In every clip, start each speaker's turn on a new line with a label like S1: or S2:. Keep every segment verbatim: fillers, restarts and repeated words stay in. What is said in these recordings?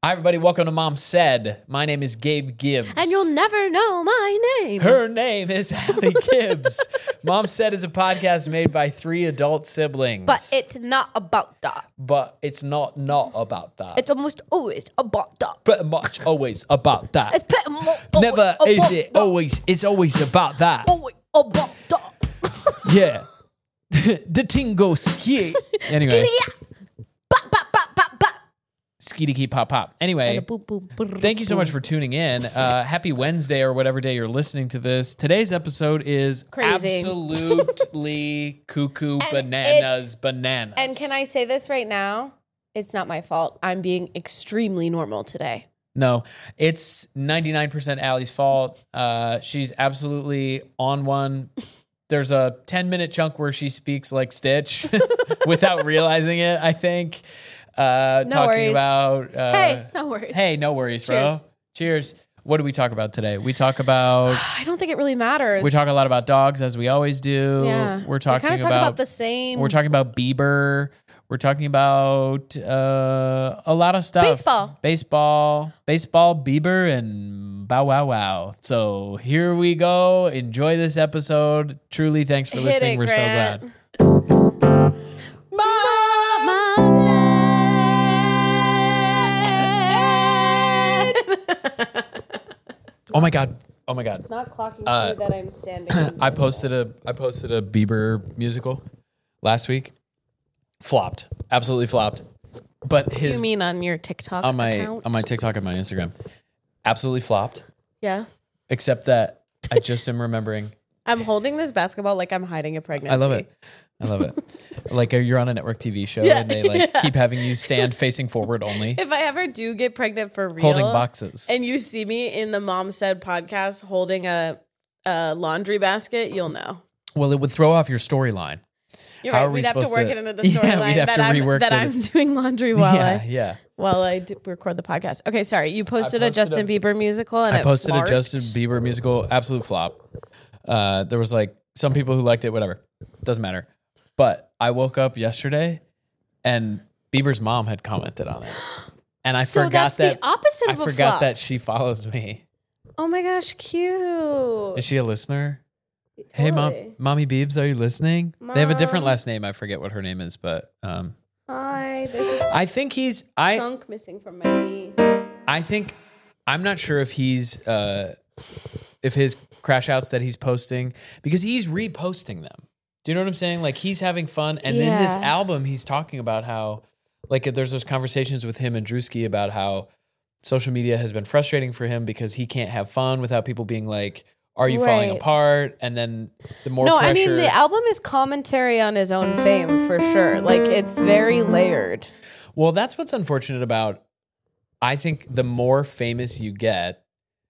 S1: Hi, everybody. Welcome to Mom Said. My name is Gabe Gibbs.
S2: And you'll never know my name.
S1: Her name is Allie Gibbs. Mom Said is a podcast made by three adult siblings.
S2: But it's not about that.
S1: But it's not not about that.
S2: It's almost always about that.
S1: pretty much always about that.
S2: It's pretty much
S1: Never
S2: always
S1: is
S2: about
S1: it
S2: that.
S1: always. It's always about that.
S2: Always about that.
S1: Yeah. The tingo ski. Anyway.
S2: Skitty-ya. Bop, bop, bop, bop, bop.
S1: Skeety keep pop pop. Anyway,
S2: And a boop, boop, brr,
S1: thank you so
S2: boop.
S1: much for tuning in. Uh, happy Wednesday or whatever day you're listening to this. Today's episode is
S2: Crazy.
S1: absolutely cuckoo
S2: And
S1: bananas
S2: it's-
S1: bananas.
S2: And can I say this right now? It's not my fault. I'm being extremely normal today.
S1: No, it's ninety-nine percent Allie's fault. Uh, she's absolutely on one. There's a ten minute chunk where she speaks like Stitch without realizing it, I think. Uh,
S2: No
S1: talking
S2: worries.
S1: about. Uh,
S2: Hey, no worries.
S1: Hey, no worries, bro.
S2: Cheers.
S1: Cheers. What do we talk about today? We talk about.
S2: I don't think it really matters.
S1: We talk a lot about dogs, as we always do.
S2: Yeah.
S1: We're talking
S2: kind of
S1: about,
S2: talk about the same.
S1: We're talking about Bieber. We're talking about uh, a lot of stuff.
S2: Baseball.
S1: Baseball. Baseball, Bieber, and bow wow wow. So here we go. Enjoy this episode. Truly, thanks for
S2: Hit
S1: listening.
S2: it,
S1: We're
S2: Grant.
S1: so glad. Oh my god. Oh my god.
S2: It's not clocking to
S1: Uh,
S2: that I'm standing.
S1: I posted a I posted a Bieber musical last week. Flopped. Absolutely flopped. But his
S2: You mean on your TikTok
S1: on my
S2: account?
S1: on my TikTok and my Instagram. Absolutely flopped.
S2: Yeah.
S1: Except that I just am remembering.
S2: I'm holding this basketball like I'm hiding a pregnancy.
S1: I love it. I love it. Like uh, you're on a network T V show
S2: Yeah,
S1: and they like
S2: yeah.
S1: keep having you stand facing forward only,
S2: If I ever do get pregnant for real,
S1: holding boxes.
S2: and you see me in the Mom Said podcast holding a, a laundry basket, you'll know.
S1: Well, it would throw off your storyline.
S2: You're
S1: How
S2: right.
S1: are we
S2: We'd have to
S1: supposed
S2: work
S1: to-
S2: it into the
S1: Yeah,
S2: storyline
S1: we'd have
S2: that,
S1: to
S2: I'm,
S1: rework
S2: that
S1: the-
S2: I'm doing laundry while
S1: yeah,
S2: I
S1: yeah.
S2: while I do record the podcast. Okay, sorry. You posted, a
S1: posted
S2: Justin
S1: a-
S2: Bieber musical and
S1: I
S2: it
S1: posted a
S2: flarked.
S1: Justin Bieber musical, absolute flop. Uh, there was like some people who liked it, whatever. Doesn't matter. But I woke up yesterday and Bieber's mom had commented on it. And I
S2: So
S1: forgot
S2: that's
S1: that
S2: the opposite
S1: I
S2: of a
S1: forgot
S2: flop.
S1: that she follows me.
S2: Oh my gosh, cute.
S1: Is she a listener? Hey, mom,
S2: Totally.
S1: mommy Biebs, are you listening? They have a different
S2: Mom.
S1: last name. I forget what her name is, but um,
S2: Hi, there's a
S1: I think he's. I
S2: chunk missing from my knee.
S1: I think I'm not sure if he's uh, if his crash outs that he's posting because he's reposting them. Do you know what I'm saying? Like he's having fun, and in this
S2: Yeah.
S1: album, he's talking about how like there's those conversations with him and Drewski about how social media has been frustrating for him because he can't have fun without people being like, "Are you falling
S2: Right.
S1: apart?" And then the more
S2: No,
S1: pressure.
S2: I mean the album is commentary on his own fame for sure. Like it's very layered.
S1: Well, that's what's unfortunate about. I think the more famous you get,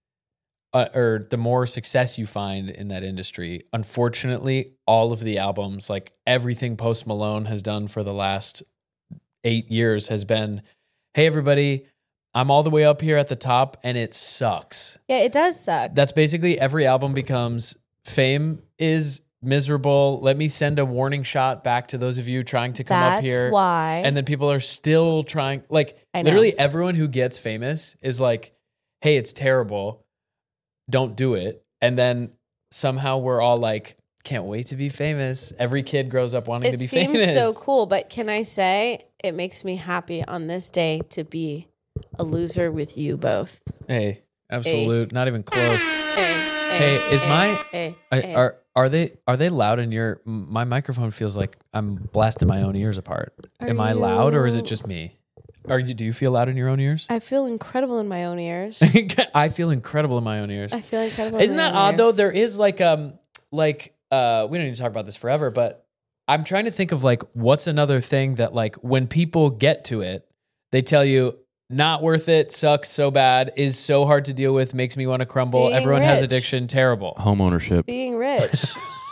S1: uh, or the more success you find in that industry, unfortunately, all of the albums, like everything Post Malone has done for the last eight years, has been, "Hey, everybody, I'm all the way up here at the top, and it sucks."
S2: Yeah, it does suck.
S1: That's basically every album becomes fame is miserable. Let me send a warning shot back to those of you trying to come
S2: That's
S1: up here.
S2: why.
S1: And then people are still trying, like,
S2: I know.
S1: literally everyone who gets famous is like, "Hey, it's terrible. Don't do it." And then somehow we're all like, "Can't wait to be famous." Every kid grows up wanting to
S2: it
S1: be
S2: seems
S1: famous.
S2: so cool, but can I say it makes me happy on this day to be a loser with you both.
S1: Hey, absolute, not even close.
S2: Hey,
S1: Hey, is my
S2: hey,
S1: I-
S2: hey.
S1: are are they are they loud in your? My microphone feels like I'm blasting my own ears apart.
S2: Are
S1: Am I loud or is it
S2: you-
S1: just me? Are you? Do you feel loud in your own ears?
S2: I feel incredible in my own ears.
S1: I feel incredible in my own ears.
S2: I feel incredible.
S1: Isn't
S2: in my
S1: that
S2: own
S1: odd though?
S2: ears.
S1: There is like um like uh we don't need to talk about this forever, but I'm trying to think of like what's another thing that like when people get to it, they tell you not worth it, sucks so bad, is so hard to deal with, makes me want to crumble.
S2: Being
S1: Everyone has
S2: rich.
S1: addiction, terrible.
S3: Home ownership.
S2: Being rich.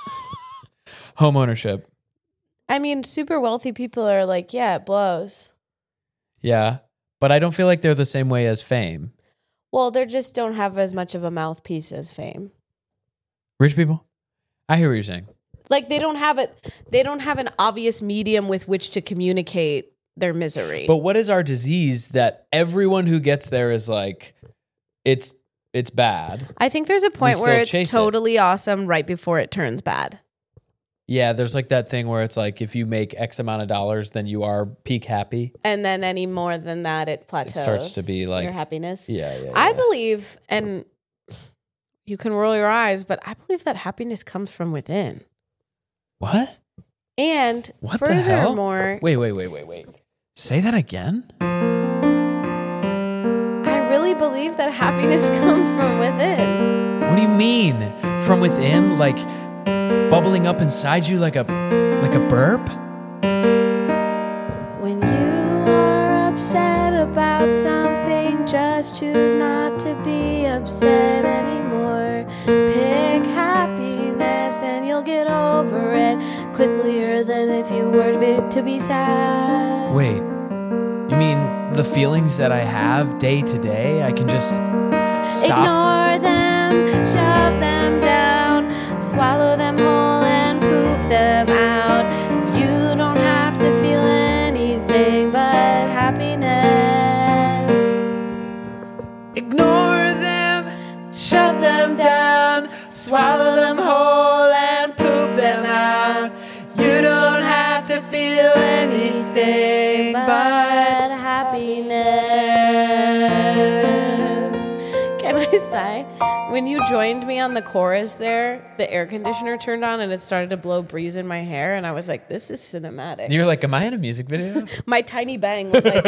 S1: Home ownership.
S2: I mean, super wealthy people are like, yeah, it blows.
S1: Yeah. But I don't feel like they're the same way as fame.
S2: Well, they just don't have as much of a mouthpiece as fame.
S1: Rich people? I hear what you're saying.
S2: Like they don't have it. They don't have an obvious medium with which to communicate their misery.
S1: But what is our disease that everyone who gets there is like, it's it's bad?
S2: I think there's a point
S1: still
S2: where it's
S1: chase it.
S2: totally awesome right before it turns bad.
S1: Yeah, there's like that thing where it's like if you make X amount of dollars, then you are peak happy.
S2: And then any more than that, it plateaus.
S1: It starts to be like
S2: your happiness.
S1: Yeah, yeah.
S2: I
S1: yeah.
S2: believe, and you can roll your eyes, but I believe that happiness comes from within.
S1: What?
S2: And
S1: What the hell?
S2: furthermore,
S1: Wait, wait, wait, wait, wait. Say that again?
S2: I really believe that happiness comes from within.
S1: What do you mean? From within? Like bubbling up inside you like a like a burp?
S2: When you are upset about something, just choose not to be upset anymore. Pick happiness and you'll get over it quicker than if you were to be, to be sad.
S1: Wait. You mean the feelings that I have day to day? I can just stop.
S2: Ignore them, shove them down, swallow them whole and poop them out. You don't have to feel anything but happiness.
S1: Ignore them,
S2: Shove them down, swallow them whole and poop them out. You don't have to feel anything but happiness. Can I say, when you joined me on the chorus there, the air conditioner turned on and it started to blow breeze in my hair, and I was like, this is cinematic.
S1: You're like, am I in a music video?
S2: My tiny bang was like...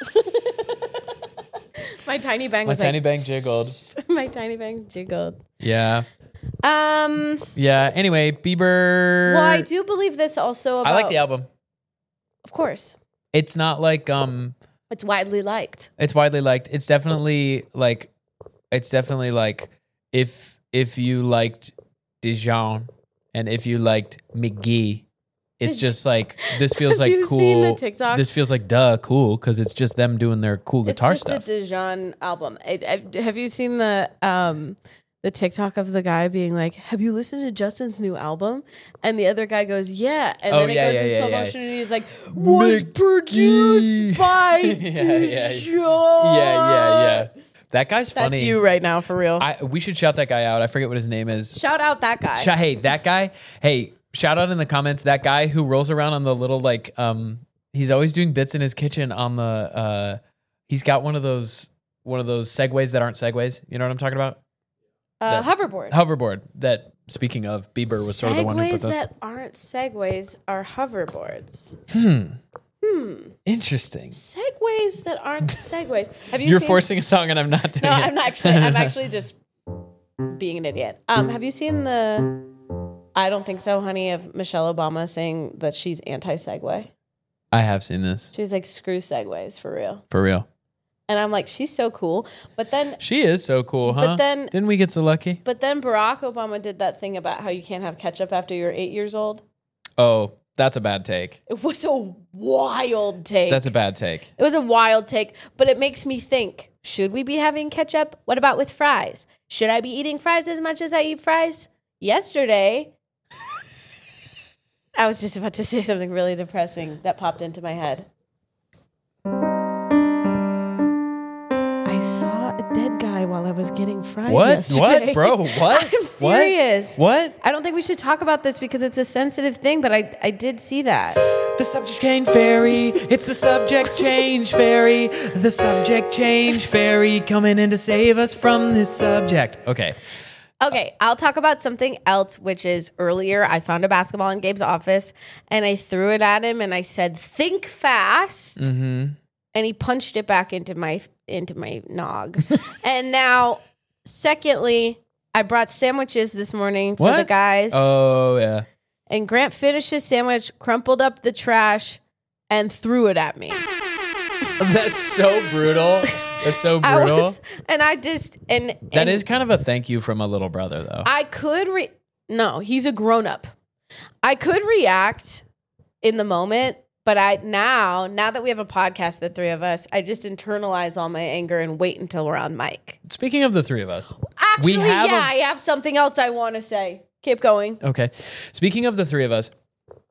S2: My tiny bang
S1: My
S2: was
S1: tiny
S2: like...
S1: bang jiggled.
S2: My tiny bang jiggled.
S1: Yeah.
S2: Um...
S1: Yeah. Anyway, Bieber.
S2: Well, I do believe this also about...
S1: I like the album.
S2: Of course.
S1: It's not like um
S2: It's widely liked.
S1: it's widely liked. It's definitely like it's definitely like if if you liked Dijon and if you liked McGee, it's
S2: Did
S1: just like this feels
S2: Have
S1: like
S2: you
S1: cool.
S2: seen the TikTok?
S1: This feels like duh cool because it's just them doing their cool guitar
S2: it's just
S1: stuff.
S2: a Dijon album. I, I, have you seen the um the TikTok of the guy being like, "Have you listened to Justin's new album?" And the other guy goes, "Yeah," and
S1: Oh,
S2: then it
S1: yeah,
S2: goes
S1: yeah,
S2: in
S1: yeah,
S2: slow
S1: yeah.
S2: motion, and he's like, "Was
S1: McGee."
S2: produced by
S1: Yeah, yeah, yeah.
S2: Dijon."
S1: yeah, yeah, yeah. That guy's
S2: That's
S1: funny.
S2: you right now, for real.
S1: I, we should shout that guy out. I forget what his name is.
S2: Shout out that guy.
S1: Sh- hey, that guy. Hey, shout out in the comments that guy who rolls around on the little like um he's always doing bits in his kitchen on the uh he's got one of those one of those segways that aren't segways. You know what I'm talking about?
S2: uh,
S1: that-
S2: hoverboard.
S1: Hoverboard. That speaking of, Bieber was sort of the one who put
S2: Segways
S1: those.
S2: that aren't segways are hoverboards.
S1: Interesting.
S2: Segways that aren't segways. Have you
S1: You're
S2: seen-
S1: forcing a song and I'm not doing
S2: No,
S1: it.
S2: I'm not actually. I'm actually just being an idiot. Um, have you seen the? I don't think so, honey. Of Michelle Obama saying that she's anti-Segway.
S1: I have seen this.
S2: She's like, screw Segways for real.
S1: For real.
S2: And I'm like, she's so cool. But then,
S1: She is so cool, huh?
S2: But then-
S1: Didn't we get so lucky?
S2: but then Barack Obama did that thing about how you can't have ketchup after you're eight years old.
S1: Oh, that's a bad take.
S2: It was a wild take.
S1: That's a bad take.
S2: It was a wild take, but it makes me think, should we be having ketchup? What about with fries? Should I be eating fries as much as I eat fries? Yesterday, I was just about to say something really depressing that popped into my head. I saw a dead guy while I was getting fries
S1: What?
S2: yesterday.
S1: What, bro? What?
S2: I'm serious.
S1: What? what?
S2: I don't think we should talk about this because it's a sensitive thing, but I, I did see that.
S1: The subject change fairy. It's the subject change fairy. The subject change fairy coming in to save us from this subject. Okay.
S2: Okay, I'll talk about something else, which is earlier I found a basketball in Gabe's office and I threw it at him and I said, think fast.
S1: Mm-hmm.
S2: And he punched it back into my into my nog. And now, secondly, I brought sandwiches this morning for
S1: What?
S2: the guys.
S1: Oh, yeah.
S2: And Grant finished his sandwich, crumpled up the trash, and threw it at me.
S1: That's so brutal. That's so
S2: I
S1: brutal.
S2: was, and I just and, and
S1: That is kind of a thank you from a little brother, though.
S2: I could re- no, he's a grown up. I could react in the moment, but I now now that we have a podcast, the three of us, I just internalize all my anger and wait until we're on mic.
S1: Speaking of the three of us,
S2: Actually,
S1: we have
S2: yeah,
S1: a-
S2: I have something else I want to say. Keep going.
S1: Okay. Speaking of the three of us,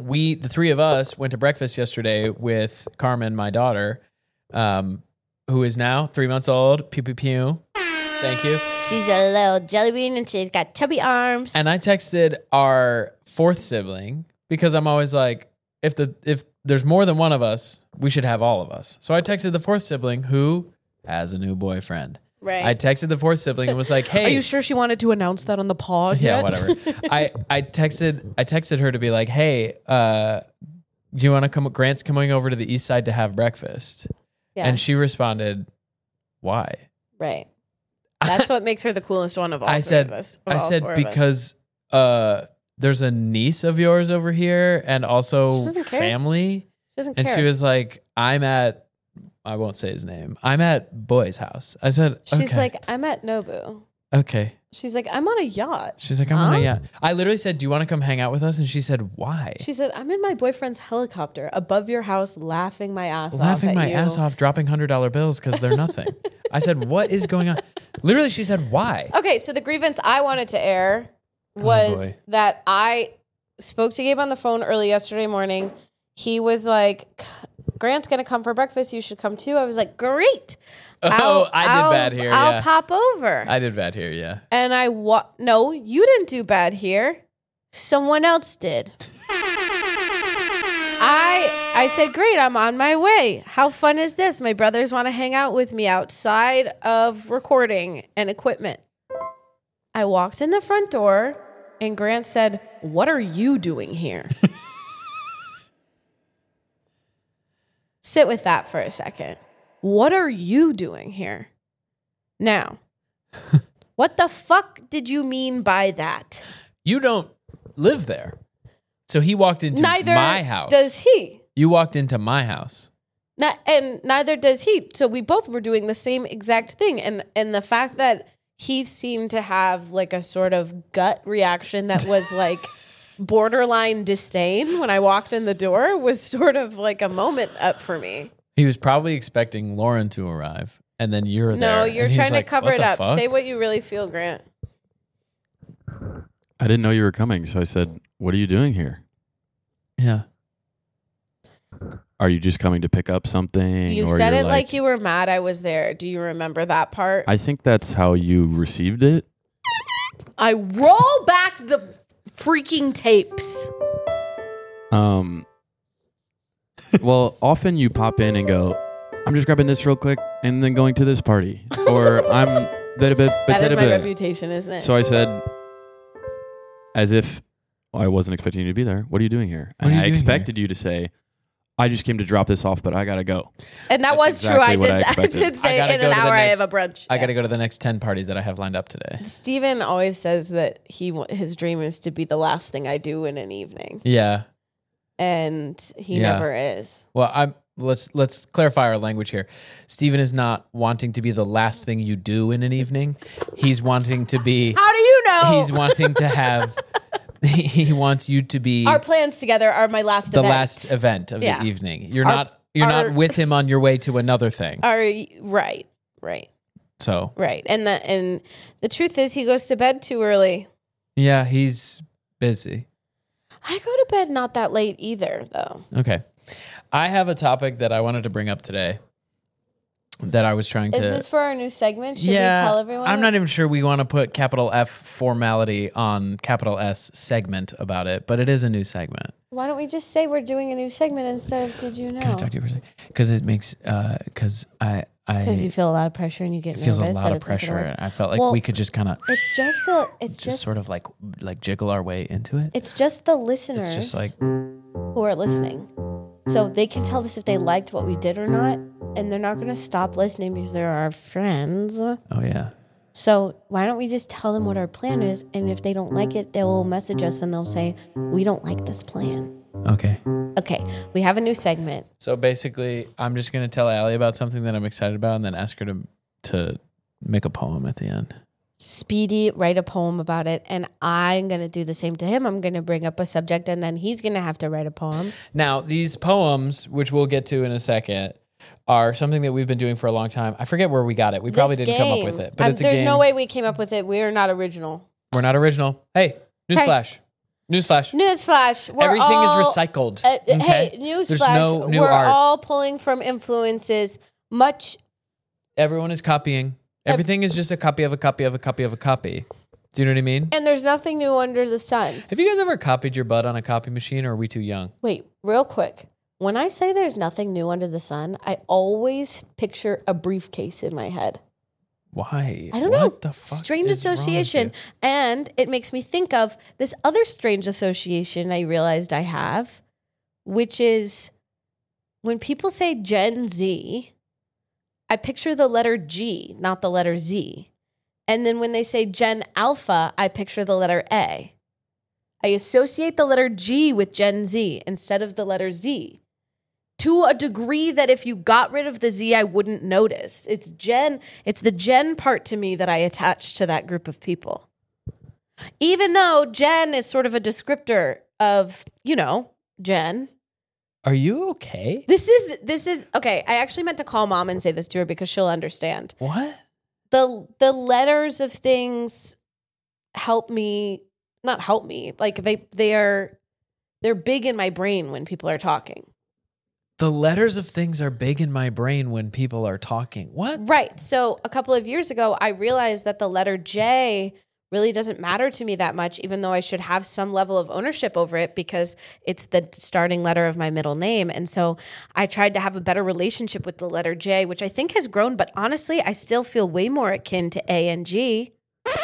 S1: we, the three of us, went to breakfast yesterday with Carmen, my daughter, um, who is now three months old. Pew, pew, pew. Thank you.
S2: She's a little jelly bean and she's got chubby arms.
S1: And I texted our fourth sibling because I'm always like, if the if there's more than one of us, we should have all of us. So I texted the fourth sibling who has a new boyfriend.
S2: Right.
S1: I texted the fourth sibling and was like, hey.
S3: Are you sure she wanted to announce that on the pod
S1: Yeah,
S3: yet?
S1: whatever. I, I texted I texted her to be like, hey, uh, do you want to come? Grant's coming over to the east side to have breakfast.
S2: Yeah.
S1: And she responded, why?
S2: Right.
S3: That's what makes her the coolest one of all
S1: I
S3: three
S1: said,
S3: of us. of
S1: I
S3: all
S1: said
S3: four of us.
S1: because uh, there's a niece of yours over here and also
S2: She doesn't care.
S1: family.
S2: She doesn't
S1: And
S2: care.
S1: she was like, I'm at, I won't say his name. I'm at Boy's house. I said, okay.
S2: She's like, I'm at Nobu.
S1: okay.
S2: She's like, I'm on a yacht.
S1: She's like, I'm on a
S2: Huh?
S1: yacht. I literally said, do you want to come hang out with us? And she said, why?
S2: She said, I'm in my boyfriend's helicopter above your house laughing my ass off.
S1: Laughing
S2: at
S1: my
S2: you.
S1: ass off, dropping one hundred dollar bills because they're nothing. I said, what is going on? Literally, she said, why?
S2: Okay, so the grievance I wanted to air was
S1: boy.
S2: that I spoke to Gabe on the phone early yesterday morning. He was like, Grant's going to come for breakfast. You should come too. I was like, great.
S1: Oh, I did
S2: I'll-
S1: bad here,
S2: I'll
S1: yeah.
S2: pop over.
S1: I did bad here, yeah.
S2: and I wa- no, you didn't do bad here. Someone else did. I I said, great, I'm on my way. How fun is this? My brothers want to hang out with me outside of recording and equipment. I walked in the front door and Grant said, what are you doing here? Sit with that for a second. What are you doing here? Now, what the fuck did you mean by that?
S1: You don't live there. So he walked into
S2: Neither
S1: my house.
S2: does he.
S1: You walked into my house.
S2: Not, and neither does he. So we both were doing the same exact thing. And and the fact that he seemed to have like a sort of gut reaction that was like borderline disdain when I walked in the door was sort of like a moment up for me.
S1: He was probably expecting Lauren to arrive, and then you're there.
S2: No, you're
S1: and he's
S2: trying
S1: like,
S2: to cover
S1: "What
S2: it
S1: the
S2: up.
S1: fuck?"
S2: Say what you really feel, Grant.
S4: I didn't know you were coming, so I said, what are you doing here?
S1: Yeah.
S4: Are you just coming to pick up something?
S2: You
S4: or
S2: said
S4: you're
S2: it like you were mad I was there. Do you remember that part?
S4: I think that's how you received it.
S2: I roll back the freaking tapes.
S4: Um. Well, often you pop in and go, I'm just grabbing this real quick and then going to this party. Or I'm... That
S2: That is my reputation, isn't it?
S4: So I said, as if well, I wasn't expecting you to be there. What are you doing here?
S1: What are
S4: And
S1: you
S4: I
S1: doing
S4: expected you to say, I just came to drop this off, but I gotta go.
S2: and that
S4: That's
S2: was true. I
S4: exactly what
S2: did,
S4: I
S2: I,
S4: expected.
S2: did
S1: I
S2: say
S1: gotta
S2: in
S1: go
S2: an
S1: to the
S2: hour
S1: next-
S2: I have a brunch.
S1: I
S2: Yeah.
S1: got to go to the next ten parties that I have lined up today.
S2: Steven always says that he wa- his dream is to be the last thing I do in an evening,
S1: Yeah.
S2: and he
S1: Yeah.
S2: never is.
S1: Well, I'm let's let's clarify our language here. Steven is not wanting to be the last thing you do in an evening. He's wanting to be
S2: How do you know?
S1: he's wanting to have he he wants you to be
S2: Our plans together are my last
S1: the
S2: event.
S1: last event of
S2: Yeah.
S1: the evening. You're
S2: Our-
S1: not you're
S2: our-
S1: not with him on your way to another thing.
S2: Are right, right,
S1: So,
S2: right. And the and the truth is, he goes to bed too early.
S1: yeah, he's busy.
S2: I go to bed not that late either, though.
S1: Okay. I have a topic that I wanted to bring up today that I was trying
S2: Is
S1: to
S2: this for our new segment? Should
S1: yeah,
S2: we tell everyone?
S1: I'm not even sure we want to put capital F formality on capital S segment about it, but it is a new segment.
S2: Why don't we just say we're doing a new segment instead of did you know?
S1: Can I talk to you for a second? Because it makes, because I, I,
S2: Because you feel a lot of pressure and you get
S1: it feels a
S2: nervous
S1: lot
S2: that
S1: of
S2: it's not gonna
S1: pressure.
S2: work.
S1: And I felt like
S2: Well,
S1: we could just kind of
S2: It's just the it's
S1: just,
S2: just,
S1: sort of like like jiggle our way into it.
S2: it's just the listeners
S1: It's just like,
S2: who are listening. So they can tell us if they liked what we did or not, and they're not going to stop listening because they're our friends.
S1: oh yeah.
S2: So why don't we just tell them what our plan is, and if they don't like it, they'll message us and they'll say, we don't like this plan.
S1: Okay.
S2: Okay, we have a new segment.
S1: So basically, I'm just going to tell Allie about something that I'm excited about and then ask her to to make a poem at the end.
S2: Speedy, write a poem about it, and I'm going to do the same to him. I'm going to bring up a subject, and then he's going to have to write a poem.
S1: Now, these poems, which we'll get to in a second, are something that we've been doing for a long time. I forget where we got it. We probably
S2: This
S1: didn't come up
S2: game.
S1: with it, but
S2: Um,
S1: it's a
S2: there's
S1: game.
S2: no way we came up with it. We are not original.
S1: We're not original. Hey, newsflash. Newsflash.
S2: Newsflash. We're
S1: Everything
S2: all,
S1: is recycled.
S2: Uh,
S1: okay?
S2: Hey,
S1: There's
S2: newsflash.
S1: no new
S2: we're
S1: art.
S2: all pulling from influences much.
S1: Everyone is copying. Everything is just a copy of a copy of a copy of a copy. Do you know what I mean?
S2: And there's nothing new under the sun.
S1: Have you guys ever copied your butt on a copy machine, or are we too young?
S2: Wait, real quick. When I say there's nothing new under the sun, I always picture a briefcase in my head.
S1: Why?
S2: I don't
S1: what
S2: know.
S1: The fuck
S2: Strange
S1: is wrong with
S2: association.
S1: you?
S2: And it makes me think of this other strange association I realized I have, which is when people say Gen Z, I picture the letter G, not the letter Z. And then when they say Gen Alpha, I picture the letter A. I associate the letter G with Gen Z instead of the letter Z. To a degree that if you got rid of the Z, I wouldn't notice. It's Gen, it's the Gen part to me that I attach to that group of people. Even though Gen is sort of a descriptor of, you know, Gen.
S1: Are you okay?
S2: This is, this is, okay, I actually meant to call mom and say this to her because she'll understand.
S1: What?
S2: The, the letters of things help me, not help me, like they, they are, they're big in my brain when people are talking.
S1: The letters of things are big in my brain when people are talking. What?
S2: Right. So a couple of years ago, I realized that the letter J really doesn't matter to me that much, even though I should have some level of ownership over it because it's the starting letter of my middle name. And so I tried to have a better relationship with the letter J, which I think has grown. But honestly, I still feel way more akin to A and G.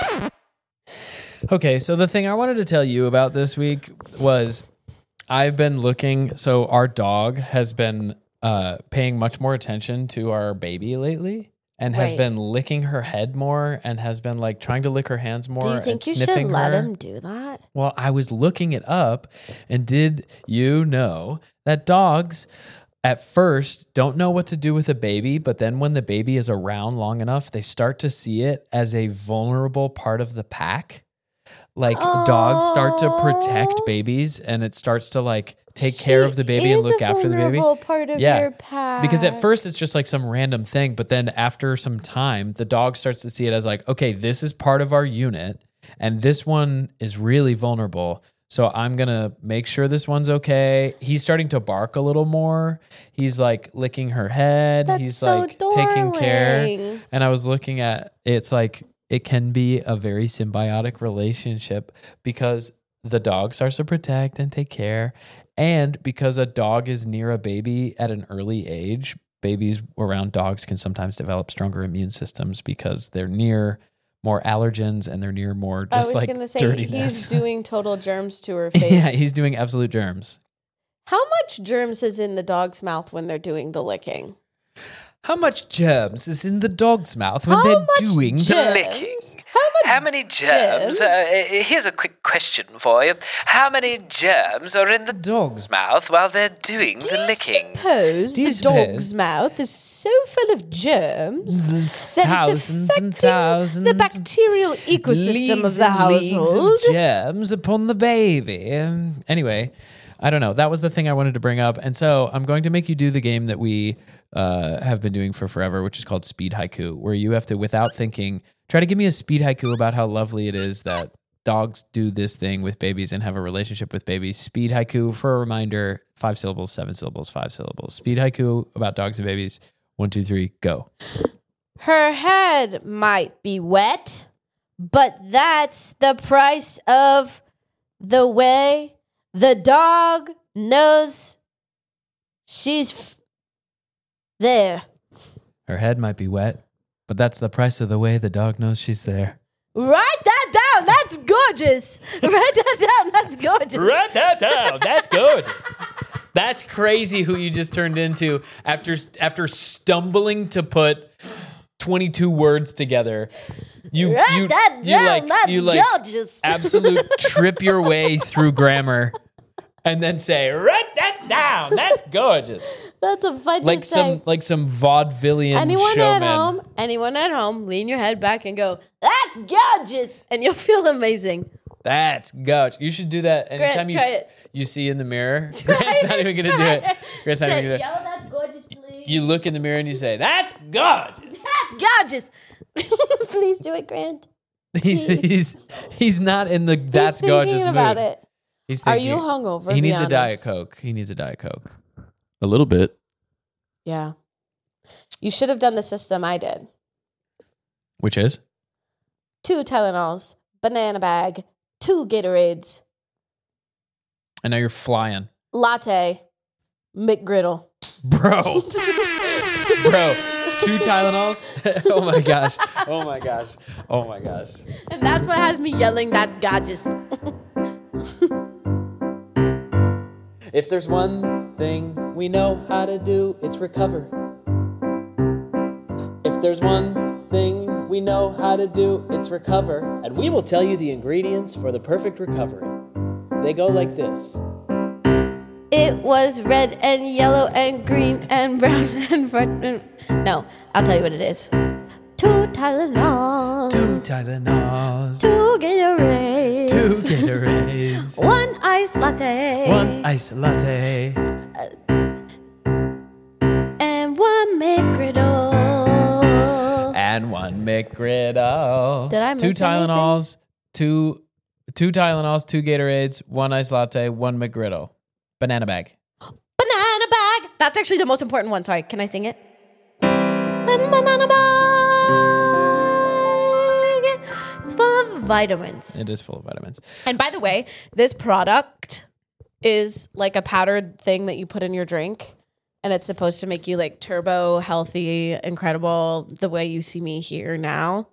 S1: Okay, so the thing I wanted to tell you about this week was I've been looking, so our dog has been uh, paying much more attention to our baby lately and has
S2: Right.
S1: been licking her head more and has been like trying to lick her hands more.
S2: Do you
S1: and
S2: think you should
S1: sniffing
S2: let
S1: her.
S2: him do that?
S1: Well, I was looking it up, and did you know that dogs at first don't know what to do with a baby, but then when the baby is around long enough, they start to see it as a vulnerable part of the pack? Like dogs start to protect
S2: Oh.
S1: babies, and it starts to like take care of the baby and look after the baby.
S2: Part of
S1: Yeah.
S2: your pack.
S1: Because at first it's just like some random thing, but then after some time, the dog starts to see it as like, okay, this is part of our unit, and this one is really vulnerable. So I'm going to make sure this one's okay. He's starting to bark a little more. He's like licking her head.
S2: That's
S1: He's
S2: so
S1: like taking care.
S2: darling.
S1: And I was looking at it's like it can be a very symbiotic relationship because the dog starts to protect and take care. And because a dog is near a baby at an early age, babies around dogs can sometimes develop stronger immune systems because they're near more allergens and they're near more
S2: I
S1: just
S2: was
S1: like
S2: going to say
S1: dirtiness.
S2: he's doing total germs to her face.
S1: Yeah, he's doing absolute germs.
S2: How much germs is in the dog's mouth when they're doing the licking?
S1: How much germs is in the dog's mouth when
S2: How
S1: they're
S2: much
S1: doing
S2: germs?
S1: the
S5: licking?
S2: How much?
S5: How many germs?
S2: germs?
S5: Uh, here's a quick question for you. How many germs are in the
S1: dog's
S5: mouth while they're doing
S2: Do
S5: the
S2: you
S5: licking?
S2: suppose
S1: Do you
S2: the dog's
S1: suppose-
S2: mouth is so full of germs that it's
S1: thousands and
S2: affecting
S1: thousands
S2: the bacterial ecosystem
S1: leagues
S2: of the
S1: and leagues
S2: household?
S1: of germs upon the baby. Um, anyway, I don't know. That was the thing I wanted to bring up. And so I'm going to make you do the game that we uh, have been doing for forever, which is called Speed Haiku, where you have to, without thinking, try to give me a speed haiku about how lovely it is that dogs do this thing with babies and have a relationship with babies. Speed haiku, for a reminder, five syllables, seven syllables, five syllables. Speed haiku about dogs and babies. One, two, three, go.
S2: Her head might be wet, but that's the price of the way the dog knows she's f- there.
S1: Her head might be wet, but that's the price of the way the dog knows she's there.
S2: Write that down. That's gorgeous. Write that down. That's gorgeous.
S1: Write that down. That's gorgeous. That's crazy who you just turned into after after stumbling to put twenty-two words together. You
S2: Write
S1: you,
S2: that
S1: you
S2: down.
S1: like
S2: That's
S1: you like
S2: gorgeous.
S1: absolute trip your way through grammar and then say, write that down. That's gorgeous.
S2: That's a fun
S1: Like
S2: to
S1: some
S2: say.
S1: like some vaudevillian
S2: Anyone
S1: showman.
S2: at home, anyone at home, lean your head back and go, that's gorgeous. And you'll feel amazing.
S1: That's gorgeous. You should do that anytime you
S2: try it.
S1: you see in the mirror.
S2: Try
S1: Grant's
S2: it,
S1: not even gonna do
S2: try
S1: it.
S2: it.
S1: Grant's not
S2: Say,
S1: even gonna do
S2: yo,
S1: it.
S2: that's gorgeous, please.
S1: You look in the mirror and you say, that's gorgeous.
S2: That's gorgeous. Please do it, Grant.
S1: He's, he's he's not in the that's
S2: He's
S1: gorgeous
S2: thinking
S1: mood.
S2: about it.
S1: He's
S2: Are
S1: thinking,
S2: you hungover?
S1: He
S2: Be
S1: needs a Diet
S2: honest.
S1: Coke. He needs a Diet Coke.
S4: A little bit.
S2: Yeah. You should have done the system I did.
S1: Which is?
S2: Two Tylenols, banana bag, two Gatorades,
S1: I know you're flying.
S2: latte, McGriddle.
S1: Bro. Bro. Two Tylenols? Oh my gosh. Oh my gosh. Oh my gosh.
S2: And that's what has me yelling, that's gorgeous.
S1: If there's one thing we know how to do, it's recover. If there's one thing we know how to do, it's recover. And we will tell you the ingredients for the perfect recovery. They go like this.
S2: It was red and yellow and green and brown and red. And... No, I'll tell you what it is. Two Tylenols.
S1: Two Tylenols.
S2: Two Gatorades.
S1: Two Gatorades.
S2: One ice latte.
S1: One ice latte.
S2: And one McGriddle.
S1: And one McGriddle.
S2: Did I
S1: Two
S2: miss
S1: Tylenols, two two Tylenols, two Gatorades, one ice latte, one McGriddle. Banana bag.
S2: Banana bag. That's actually the most important one. Sorry, can I sing it? And banana bag. It's full of vitamins.
S1: It is full of vitamins.
S2: And by the way, this product is like a powdered thing that you put in your drink. And it's supposed to make you like turbo, healthy, incredible, the way you see me here now.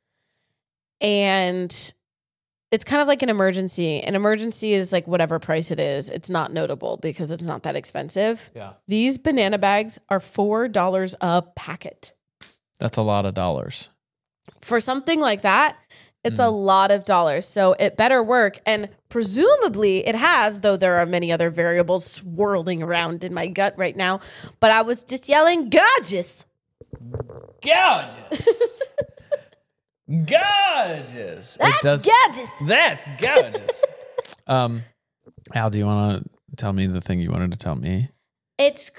S2: And it's kind of like an emergency. An emergency is like whatever price it is. It's not notable because it's not that expensive.
S1: Yeah.
S2: These banana bags are four dollars a packet.
S1: That's a lot of dollars.
S2: For something like that, it's a lot of dollars. So it better work. And presumably it has, though there are many other variables swirling around in my gut right now. But I was just yelling, gorgeous.
S1: Gorgeous. Gorgeous.
S2: That's
S1: it does.
S2: gorgeous.
S1: That's gorgeous. um, Al, do you want to tell me the thing you wanted to tell me?
S2: It's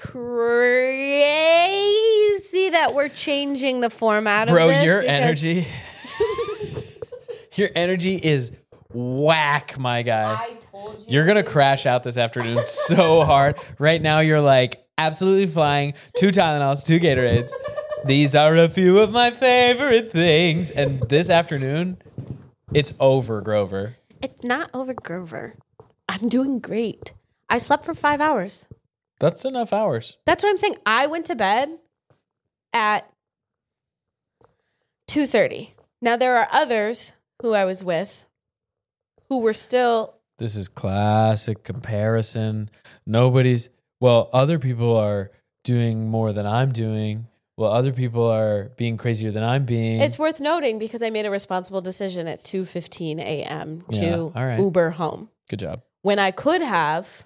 S2: crazy that we're changing the format of
S1: Bro,
S2: this.
S1: your
S2: because-
S1: energy. Your energy is whack, my guy.
S2: I told you.
S1: You're going to crash out this afternoon so hard. Right now, you're like absolutely flying. Two Tylenols, two Gatorades. These are a few of my favorite things. And this afternoon, it's over, Grover.
S2: It's not over, Grover. I'm doing great. I slept for five hours.
S1: That's enough hours.
S2: That's what I'm saying. I went to bed at two thirty. Now, there are others who I was with who were still...
S1: This is classic comparison. Nobody's, well, other people are doing more than I'm doing. Well, other people are being crazier than I'm being.
S2: It's worth noting because I made a responsible decision at two fifteen a.m. to
S1: Yeah, all right.
S2: Uber home.
S1: Good job.
S2: When I could have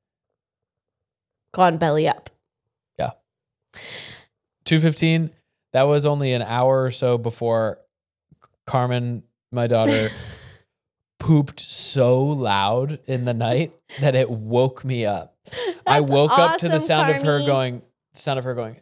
S2: gone belly up.
S1: Yeah. two fifteen, that was only an hour or so before Carmen, my daughter, pooped so loud in the night that it woke me up. I
S2: That's
S1: woke up to the
S2: awesome,
S1: sound of her
S2: Carmi.
S1: going, sound of her going.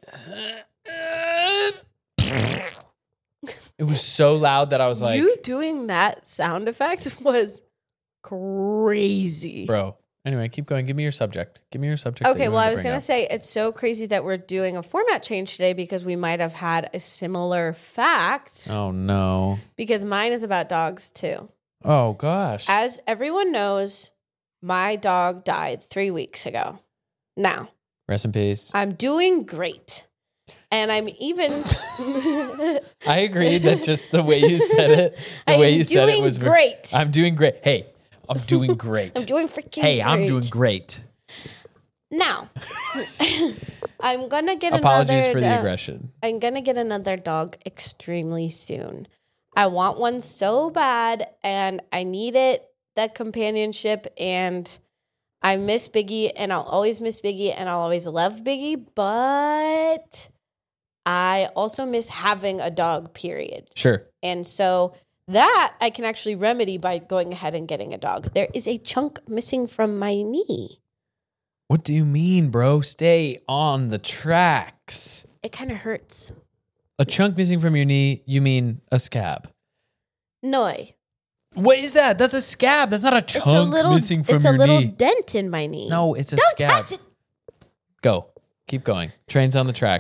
S1: It was so loud that I was like,
S2: you doing that sound effect was crazy.
S1: bro. Anyway, keep going. Give me your subject. Give me your subject. that
S2: Okay,
S1: you
S2: well,
S1: wanted
S2: I was
S1: bring
S2: going to
S1: up.
S2: say it's so crazy that we're doing a format change today because we might have had a similar fact
S1: Oh, no.
S2: because mine is about dogs too.
S1: Oh, gosh.
S2: As everyone knows, my dog died three weeks ago. Now,
S1: Rest in peace.
S2: I'm doing great. And I'm even...
S1: I agree that just the way you said it, the
S2: I
S1: way
S2: am
S1: you said it
S2: doing
S1: was ver-
S2: great.
S1: I'm doing great. Hey, I'm doing great.
S2: I'm doing freaking
S1: Hey,
S2: great.
S1: I'm doing great.
S2: Now, I'm going to get
S1: Apologies
S2: another...
S1: for the
S2: uh,
S1: aggression.
S2: I'm going to get another dog extremely soon. I want one so bad, and I need it, that companionship, and I miss Biggie, and I'll always miss Biggie, and I'll always love Biggie, but I also miss having a dog, period.
S1: Sure.
S2: And so that I can actually remedy by going ahead and getting a dog. There is a chunk missing from my knee.
S1: What do you mean, bro? Stay on the tracks.
S2: It kind of hurts.
S1: A chunk missing from your knee, you mean a scab.
S2: No.
S1: What is that? That's a scab. That's not a chunk
S2: It's a little.
S1: missing from
S2: it's
S1: your
S2: a little
S1: knee.
S2: dent in my knee.
S1: No, it's a
S2: Don't
S1: scab.
S2: touch it.
S1: Go. Keep going. Train's on the track.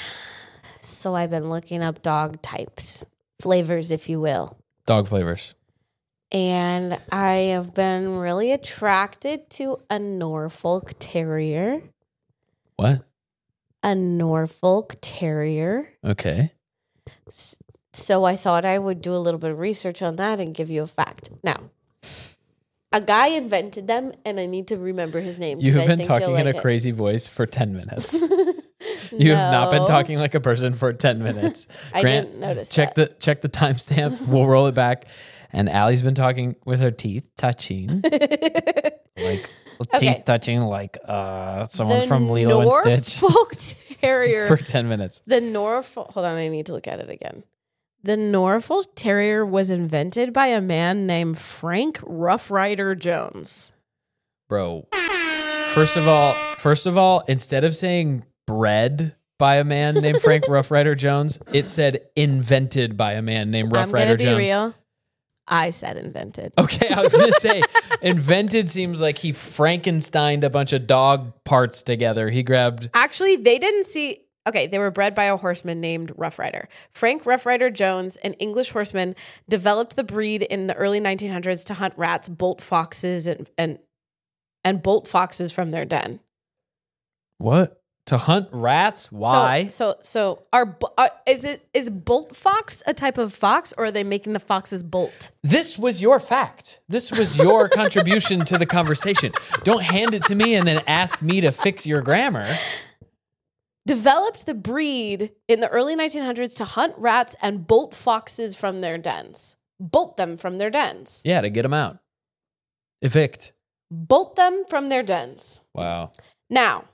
S2: So I've been looking up dog types, flavors, if you will.
S1: Dog flavors.
S2: And I have been really attracted to a Norfolk Terrier.
S1: What?
S2: A Norfolk Terrier.
S1: Okay.
S2: S- So I thought I would do a little bit of research on that and give you a fact. Now, a guy invented them, and I need to remember his name. 'cause
S1: You
S2: I
S1: have been
S2: think you'll
S1: talking in
S2: like
S1: a
S2: it.
S1: crazy voice for ten minutes. You have not been
S2: No.
S1: talking like a person for ten minutes.
S2: I
S1: Grant,
S2: didn't notice
S1: check
S2: that.
S1: the check the timestamp. We'll roll it back. And Allie's been talking with her teeth touching. like
S2: Okay.
S1: teeth touching like uh someone
S2: The
S1: from Lilo and Stitch
S2: Norfolk Terrier.
S1: for ten minutes.
S2: The Norfolk. Hold on, I need to look at it again. The Norfolk Terrier was invented by a man named Frank Rough Rider Jones.
S1: Bro. First of all, first of all, instead of saying bred by a man named Frank Rough Rider Jones, it said invented by a man named Rough
S2: I'm
S1: Rider
S2: gonna be
S1: Jones.
S2: real. I said invented.
S1: Okay, I was gonna say invented seems like he Frankensteined a bunch of dog parts together. He grabbed
S2: Actually, they didn't see. Okay, they were bred by a horseman named Rough Rider. Frank Rough Rider Jones, an English horseman, developed the breed in the early nineteen hundreds to hunt rats, bolt foxes, and and and bolt foxes from their den.
S1: what? To hunt rats? Why?
S2: So, so, so are, bo- are is it is bolt fox a type of fox, or are they making the foxes bolt?
S1: This was your fact. This was your contribution to the conversation. Don't hand it to me and then ask me to fix your grammar.
S2: Developed the breed in the early nineteen hundreds to hunt rats and bolt foxes from their dens. Bolt them from their dens.
S1: Yeah, to get them out. Evict.
S2: Bolt them from their dens.
S1: Wow.
S2: Now,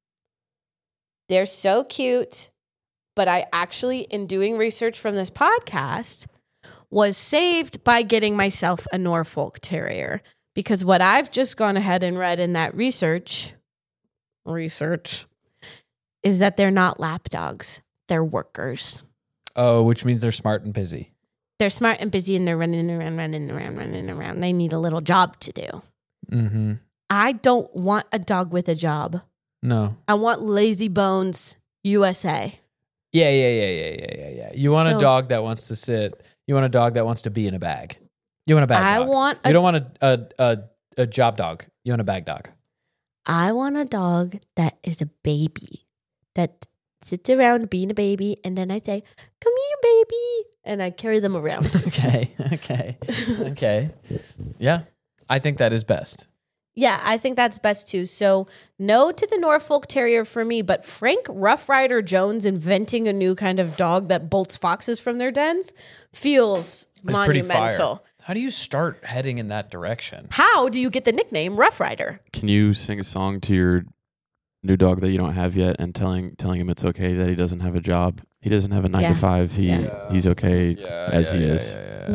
S2: they're so cute, but I actually, in doing research from this podcast, was saved by getting myself a Norfolk Terrier. Because what I've just gone ahead and read in that research, research, is that they're not lap dogs. They're workers.
S1: Oh, which means they're smart and busy.
S2: They're smart and busy, and they're running around, running around, running around. They need a little job to do.
S1: Mm-hmm.
S2: I don't want a dog with a job.
S1: No.
S2: I want Lazy Bones U S A.
S1: Yeah, yeah, yeah, yeah, yeah, yeah, yeah. You want a
S2: So-
S1: dog that wants to sit. You want a dog that wants to be in a bag. You want a bag
S2: I
S1: dog.
S2: want a
S1: You don't want a, a a a job dog. You want a bag dog.
S2: I want a dog that is a baby, that sits around being a baby, and then I say, "Come here, baby," and I carry them around.
S1: Okay. Okay. Okay. Yeah. I think that is best.
S2: Yeah, I think that's best too. So, no to the Norfolk Terrier for me, but Frank Rough Rider Jones inventing a new kind of dog that bolts foxes from their dens feels
S1: It's pretty fire.
S2: monumental.
S1: How do you start heading in that direction?
S2: How do you get the nickname Rough Rider?
S4: Can you sing a song to your new dog that you don't have yet and telling telling him it's okay that he doesn't have a job? He doesn't have a nine
S2: Yeah.
S4: to five. He
S2: Yeah.
S4: he's okay as he is.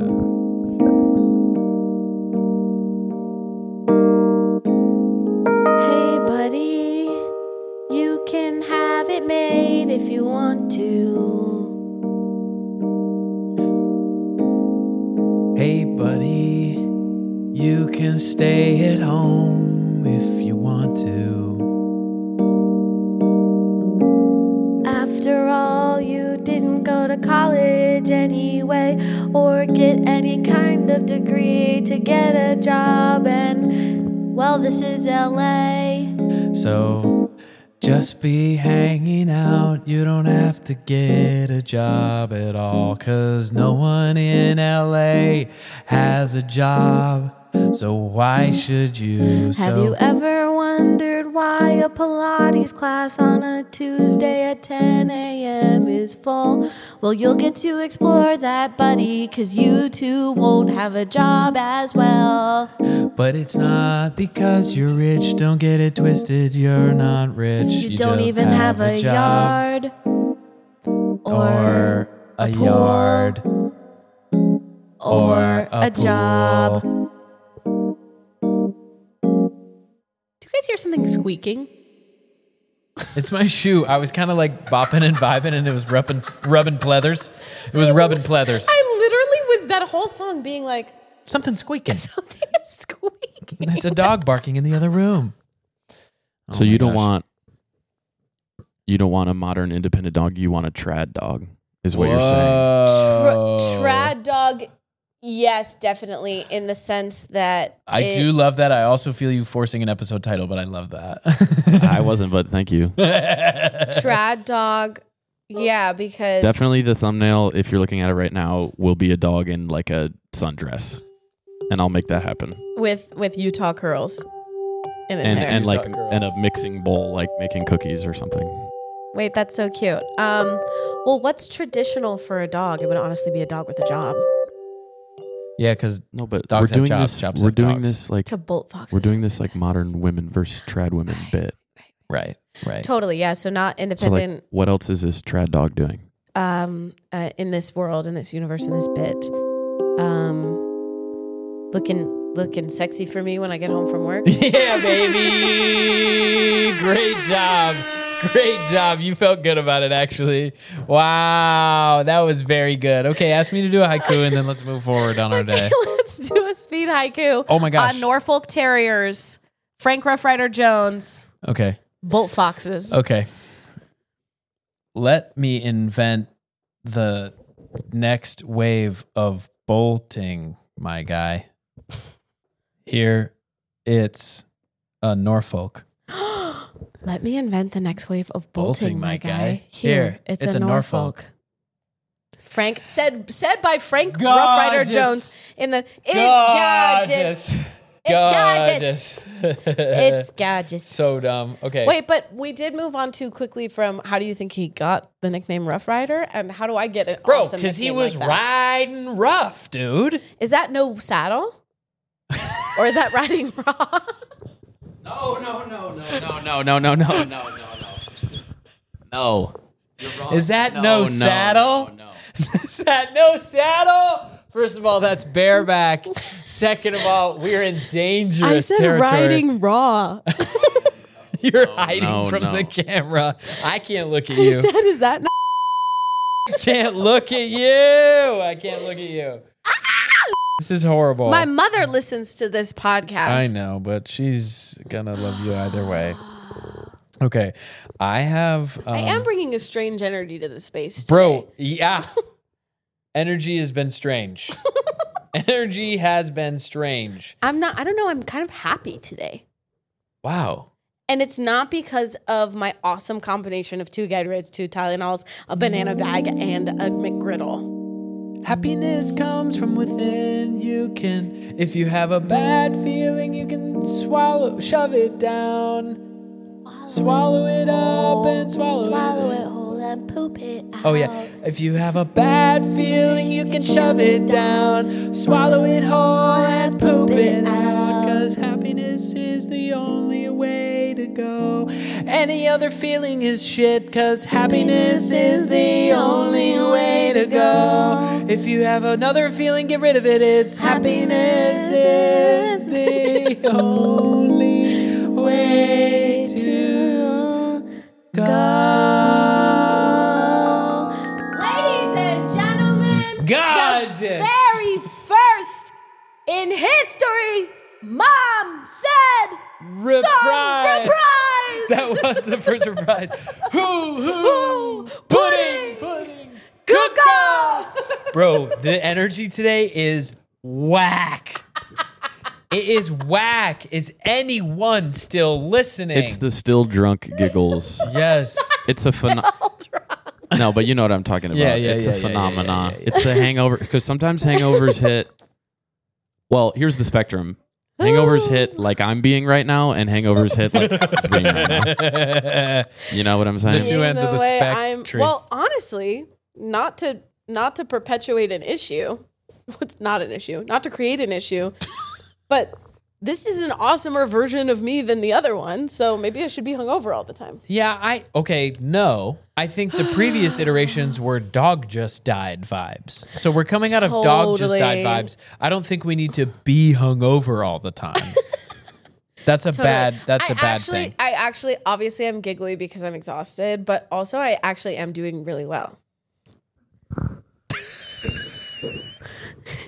S2: Hey, buddy, you can have it made if you want to.
S1: Hey, buddy, you can stay at home if you want to.
S2: After all, you didn't go to college anyway, or get any kind of degree to get a job, and well, this is L A.
S1: So just be hanging out. You don't have to get a job at all, 'cause no one in L A has a job. So why should you?
S2: Have
S1: so
S2: you ever wondered why a Pilates class on a Tuesday at ten a.m. is full? Well, you'll get to explore that, buddy, 'cause you too won't have a job as well.
S1: But it's not because you're rich. Don't get it twisted. You're not rich.
S2: You, don't even have, a,
S1: job
S2: yard
S1: or a,
S2: pool,
S1: yard
S2: or a, job.
S1: pool.
S2: Do you guys hear something squeaking?
S1: It's my shoe. I was kind of like bopping and vibing, and it was rubbing, rubbing pleathers. It was rubbing pleathers.
S2: I literally was that whole song being like,
S1: Something squeaking.
S2: Something is squeaking.
S1: It's a dog barking in the other room.
S4: So
S1: Oh my
S4: you don't
S1: gosh.
S4: want you don't want a modern independent dog. You want a trad dog, is what you're saying.
S1: Whoa.
S2: Tra- trad dog, yes, definitely, in the sense that
S1: I
S2: it-
S1: do love that. I also feel you forcing an episode title, but I love that.
S4: I wasn't, but thank you.
S2: trad dog. Yeah, because
S4: Definitely the thumbnail, if you're looking at it right now, will be a dog in like a sundress. And I'll make that happen.
S2: with with Utah curls in his
S4: And
S2: hair.
S4: and like
S1: Utah
S4: and a
S1: girls.
S4: mixing bowl, like making cookies or something.
S2: Wait, that's so cute. Um, well, what's traditional for a dog? It would honestly be a dog with a job.
S1: Yeah, because
S4: No, but
S1: Dogs
S4: we're
S1: have
S4: doing
S1: jobs,
S4: this.
S1: jobs
S4: we're
S1: have
S4: doing
S1: dogs.
S4: this like
S2: To bolt foxes.
S4: we're doing
S2: from
S4: this like
S2: dogs.
S4: modern women versus trad women bit.
S1: right, right.
S2: Totally, yeah. So not
S4: So
S2: independent.
S4: like, what else is this trad dog doing?
S2: um, uh, in this world, in this universe, in this bit, um, looking looking sexy for me when I get home from work.
S1: Yeah, baby. Great job. Great job. You felt good about it, actually. Wow. That was very good. Okay, ask me to do a haiku and then let's move forward on our day.
S2: Let's do a speed haiku.
S1: Oh my gosh.
S2: On Norfolk Terriers, Frank Rough Rider Jones,
S1: Okay.
S2: Bolt Foxes.
S1: Okay. Let me invent the next wave of bolting, my guy. Here, it's a Norfolk.
S2: Let me invent the next wave of bolting,
S1: Bolting,
S2: my
S1: my
S2: guy.
S1: guy.
S2: Here,
S1: Here,
S2: it's,
S1: it's
S2: a,
S1: a
S2: Norfolk.
S1: Norfolk.
S2: Frank said said by Frank Rough Rider
S1: Gorgeous.
S2: Jones in the it's gorgeous. It's gorgeous. It's gorgeous.
S1: So dumb. Okay.
S2: Wait, but we did move on too quickly from how do you think he got the nickname Rough Rider, and how do I get an
S1: Bro,
S2: awesome
S1: because he
S2: nickname
S1: was
S2: like that?
S1: riding rough, dude.
S2: Is that no saddle, or is that riding raw?
S4: No, no, no, no, no, no, no, no, no, no, no, no. No. You're wrong.
S1: Is that no saddle?
S4: No, no.
S1: Is that no saddle? First of all, that's bareback. Second of all, we're in dangerous
S2: I said
S1: territory.
S2: riding raw.
S1: You're hiding
S4: no,
S1: from
S4: no.
S1: the camera. I can't look at
S2: I
S1: you.
S2: said, is that not?
S1: I can't look at you. I can't look at you. This is horrible.
S2: My mother listens to this podcast.
S1: I know, but she's gonna love you either way. Okay, I have. Um,
S2: I am bringing a strange energy to the space,
S1: bro.
S2: today.
S1: Yeah, energy has been strange. Energy has been strange.
S2: I'm not. I don't know. I'm kind of happy today.
S1: Wow.
S2: And it's not because of my awesome combination of two Gatorades, two Tylenols, a banana bag, and a McGriddle.
S1: Happiness comes from within. You can, if you have a bad feeling, you can swallow, shove it down, swallow it up, and swallow,
S2: Swallow
S1: it.
S2: it whole and poop it out.
S1: Oh yeah, if you have a bad feeling, you can shove it down, swallow it whole, and poop it out. Cause happiness is the only way to go. Any other feeling is shit, cause happiness is the only way to go. If you have another feeling, get rid of it. It's happiness is the only way to go.
S2: Ladies and gentlemen,
S1: Gorgeous.
S2: the very first in history, Mom said
S1: Reprise.
S2: song reprise.
S1: That was the first reprise. Who, who,
S2: Who,
S1: pudding, pudding, cook off. Bro, the energy today is whack. It is whack. Is anyone still listening?
S4: It's the still drunk giggles.
S1: yes.
S4: It's a phenom. No, but you know what I'm talking about.
S1: Yeah, yeah,
S4: it's
S1: yeah,
S4: a
S1: yeah, yeah,
S4: phenomenon.
S1: yeah, yeah, yeah.
S4: It's the hangover because sometimes hangovers hit. Well, here's the spectrum. Hangovers hit like I'm being right now, and hangovers hit like I'm being right now. You know what I'm saying?
S1: The two ends of the
S2: way I'm-
S1: spectrum.
S2: Well, honestly, not to not to perpetuate an issue. It's not an issue. Not to create an issue. But this is an awesomer version of me than the other one, so maybe I should be hungover all the time.
S1: Yeah, I okay, no. I think the previous iterations were dog just died vibes. So we're coming out of dog just died
S2: Totally.
S1: vibes. I don't think we need to be hungover all the time. That's a bad that's
S2: I
S1: a bad
S2: actually,
S1: thing.
S2: I actually, obviously, I'm giggly because I'm exhausted, but also I actually am doing really well. That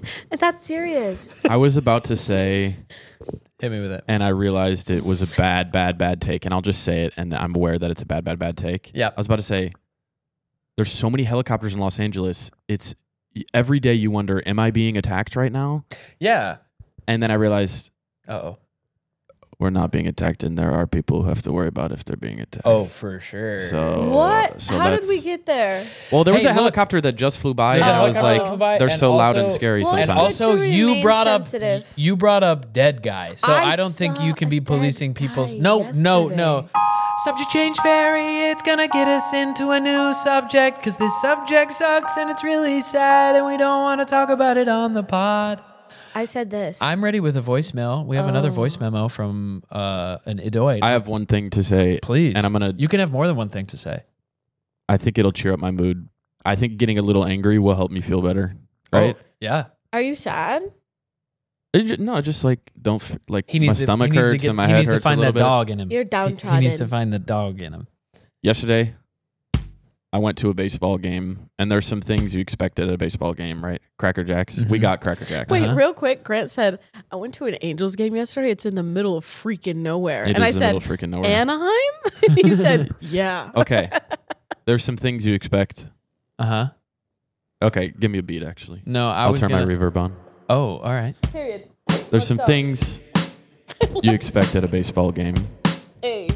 S2: that's serious.
S4: I was about to say,
S1: Hit me with it.
S4: and I realized it was a bad, bad, bad take, and I'll just say it, and I'm aware that it's a bad, bad, bad take.
S1: Yeah.
S4: I was about to say, there's so many helicopters in Los Angeles. It's every day you wonder, am I being attacked right now?
S1: Yeah.
S4: And then I realized
S1: Uh-oh.
S4: we're not being attacked, and there are people who have to worry about if they're being attacked.
S1: Oh, for sure.
S4: So
S2: What?
S4: so
S2: How did
S4: that's-
S2: we get there?
S4: Well, there was
S1: Hey,
S4: a
S1: look.
S4: helicopter that just flew by,
S1: There's
S4: and
S1: a
S4: I was
S1: helicopter
S4: like,
S1: that flew by,
S4: they're
S1: and
S4: so loud and
S1: also-
S4: scary
S2: Well, it's
S4: sometimes.
S2: good
S1: Also,
S2: to
S1: you
S2: remain
S1: brought
S2: sensitive.
S1: up you brought up dead guy, so I,
S2: I
S1: don't think
S2: saw
S1: you can
S2: a
S1: be
S2: dead
S1: policing people's.
S2: guy
S1: No, no, no.
S2: yesterday.
S1: Subject change fairy. It's gonna get us into a new subject because this subject sucks and it's really sad, and we don't want to talk about it on the pod.
S2: I said this.
S1: I'm ready with a voicemail. We have another
S2: Oh.
S1: voice memo from uh, an Idoid.
S4: I have one thing to say.
S1: Please,
S4: And I'm gonna.
S1: You can have more than one thing to say.
S4: I think it'll cheer up my mood. I think getting a little angry will help me feel better. Right?
S1: Oh, yeah.
S2: Are you sad?
S4: It ju- no, just like don't f- like
S1: He
S4: my
S1: needs to.
S4: stomach
S1: he needs to
S4: hurts
S1: get-
S4: and my
S1: he
S4: head
S1: needs to
S4: hurts
S1: find
S4: a little
S1: that
S4: bit.
S1: dog in him.
S2: You're
S1: He-
S2: downtrodden.
S1: He needs to find the dog in him.
S4: Yesterday, I went to a baseball game, and there's some things you expect at a baseball game, right? Cracker Jacks. We
S1: Mhm.
S4: got Cracker Jacks.
S3: Wait,
S1: Uh-huh.
S3: real quick. Grant said, I went to an Angels game yesterday. It's in the middle of freaking nowhere.
S4: It
S3: and I
S4: is the
S3: said,
S4: middle of freaking nowhere.
S3: Anaheim? he said, yeah.
S4: Okay, there's some things you expect.
S1: Uh huh.
S4: Okay, give me a beat. Actually,
S1: No, I
S4: I'll
S1: was
S4: turn
S1: gonna.
S4: my reverb on.
S1: Oh, all right.
S3: Period.
S4: There's some things you expect at a baseball game,
S3: Hey.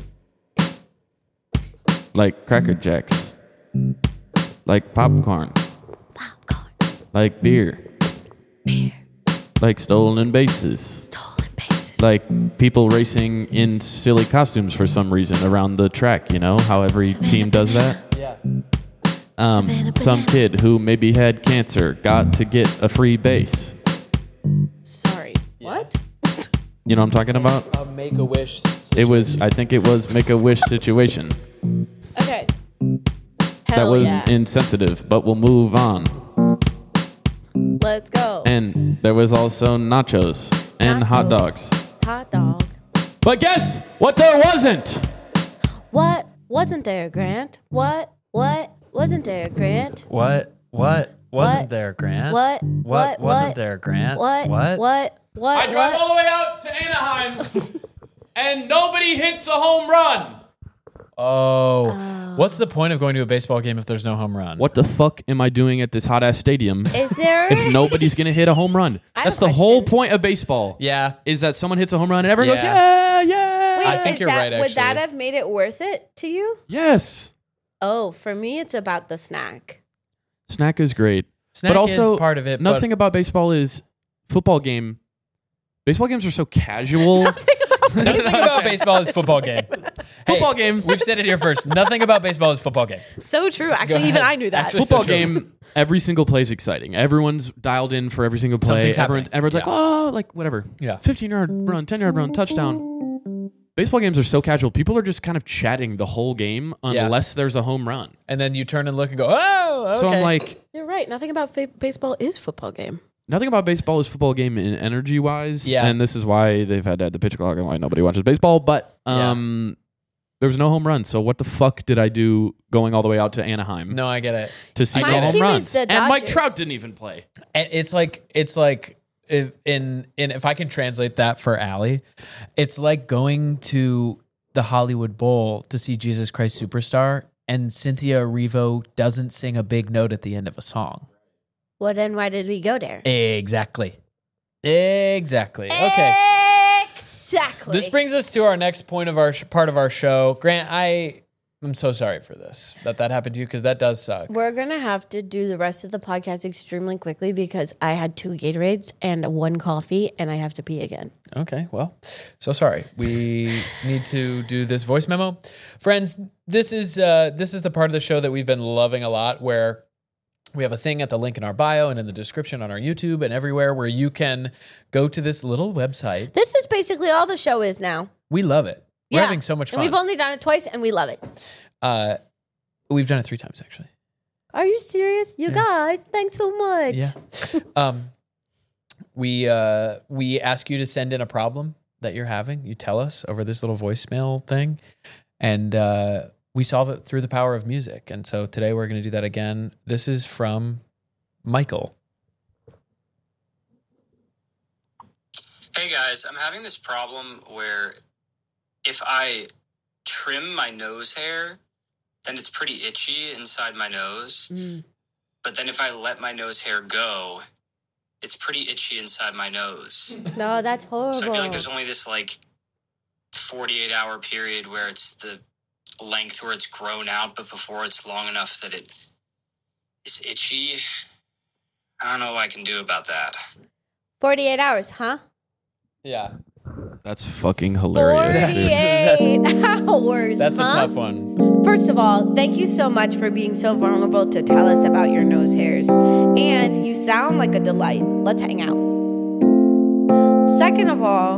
S4: like Cracker Jacks, like popcorn, like beer, like stolen bases,
S2: Stolen bases.
S4: like people racing in silly costumes for some reason around the track. You know how every team does that.
S1: Yeah.
S4: Um,
S2: Savannah
S4: some
S2: Banana.
S4: kid who maybe had cancer got to get a free base.
S3: Sorry. What?
S4: You know what I'm talking about?
S1: A make a wish.
S4: It was, I think it was Make a Wish situation.
S3: Okay.
S4: That
S2: Hell
S4: was
S2: yeah.
S4: insensitive, but we'll move on.
S2: Let's go.
S4: And there was also nachos and hot
S2: Nachos.
S4: dogs.
S2: Hot dog.
S4: But guess what there wasn't?
S2: What wasn't there, Grant? What? What wasn't there, Grant?
S1: What? What wasn't
S2: What?
S1: there, Grant?
S2: What?
S1: What,
S2: What?
S1: wasn't
S2: What?
S1: there, Grant?
S2: What?
S1: What?
S2: What? What? what?
S4: the way out to Anaheim, and nobody hits a home run.
S1: Oh. What's the point of going to a baseball game if there's no home run?
S4: What the fuck am I doing at this hot ass stadium
S2: Is there?
S4: if nobody's gonna hit a home run?
S2: I have
S4: That's
S2: a
S4: the whole
S2: question.
S4: point of baseball.
S1: Yeah.
S4: Is that someone hits a home run and everyone
S1: Yeah.
S4: goes, yeah, yeah.
S2: Wait,
S1: I think
S2: is
S1: you're
S2: that,
S1: right,
S2: Would that
S1: actually.
S2: have made it worth it to you?
S4: Yes.
S2: Oh, for me, it's about the snack.
S4: Snack is great.
S1: Snack
S4: but also,
S1: is part of it.
S4: Nothing about baseball is football game. Baseball games are so casual.
S1: But nothing about baseball is football game. Hey,
S4: Football game.
S1: We've said it here first. Nothing about baseball is football game.
S3: So true. Actually, even
S1: ahead.
S3: I knew that.
S1: Actually,
S4: Football
S1: so true.
S4: game, every single play is exciting. Everyone's dialed in for every single play.
S1: Something's
S4: Everyone,
S1: happening.
S4: everyone's like,
S1: Yeah.
S4: oh, like whatever.
S1: Yeah.
S4: fifteen yard run, ten yard run, touchdown. Baseball games are so casual. People are just kind of chatting the whole game
S1: Yeah.
S4: unless there's a home run.
S1: And then you turn and look and go, oh, okay.
S4: So I'm like,
S3: You're right. Nothing about fa- baseball is football game.
S4: nothing about baseball is football game in energy wise.
S1: Yeah.
S4: And this is why they've had to add the pitch clock and why nobody watches baseball. But um, there was no home run. So what the fuck did I do going all the way out to Anaheim
S1: no, I get it.
S4: to see
S2: My
S4: no home
S2: team
S4: runs?
S2: is the
S4: And Mike
S2: Dodgers.
S4: Trout didn't even play.
S1: And it's like it's like if in in if I can translate that for Allie, it's like going to the Hollywood Bowl to see Jesus Christ Superstar and Cynthia Erivo doesn't sing a big note at the end of a song.
S2: Well, then why did we go there?
S1: Exactly. Exactly. Okay.
S2: Exactly.
S1: This brings us to our next point of our sh- part of our show. Grant, I am so sorry for this that that happened to you because that does suck.
S2: We're going to have to do the rest of the podcast extremely quickly because I had two Gatorades and one coffee and I have to pee again.
S1: Okay, well, so sorry. We need to do this voice memo, friends. This is uh, this is the part of the show that we've been loving a lot, where we have a thing at the link in our bio and in the description on our YouTube and everywhere where you can go to this little website.
S2: This is basically all the show is now.
S1: We love it. We're
S2: Yeah.
S1: having so much
S2: And
S1: fun.
S2: we've only done it twice and we love it.
S1: uh, we've done it three times actually.
S2: Are you serious? You guys, thanks so much.
S1: Yeah. um, we uh, we ask you to send in a problem that you're having. You tell us over this little voicemail thing, and uh, we solve it through the power of music. And so today we're going to do that again. This is from Michael.
S6: guys. I'm having this problem where if I trim my nose hair, then it's pretty itchy inside my nose.
S3: Mm.
S6: But then if I let my nose hair go, it's pretty itchy inside my nose.
S2: No, that's horrible.
S6: So I feel like there's only this like forty-eight hour period where it's the length where it's grown out, but before it's long enough that it is itchy. I don't know what I can do about that.
S2: forty-eight hours, huh?
S1: Yeah.
S4: That's fucking hilarious.
S2: forty-eight hours,
S1: That's
S2: huh?
S1: a tough one.
S2: First of all, thank you so much for being so vulnerable to tell us about your nose hairs. And you sound like a delight. Let's hang out. Second of all,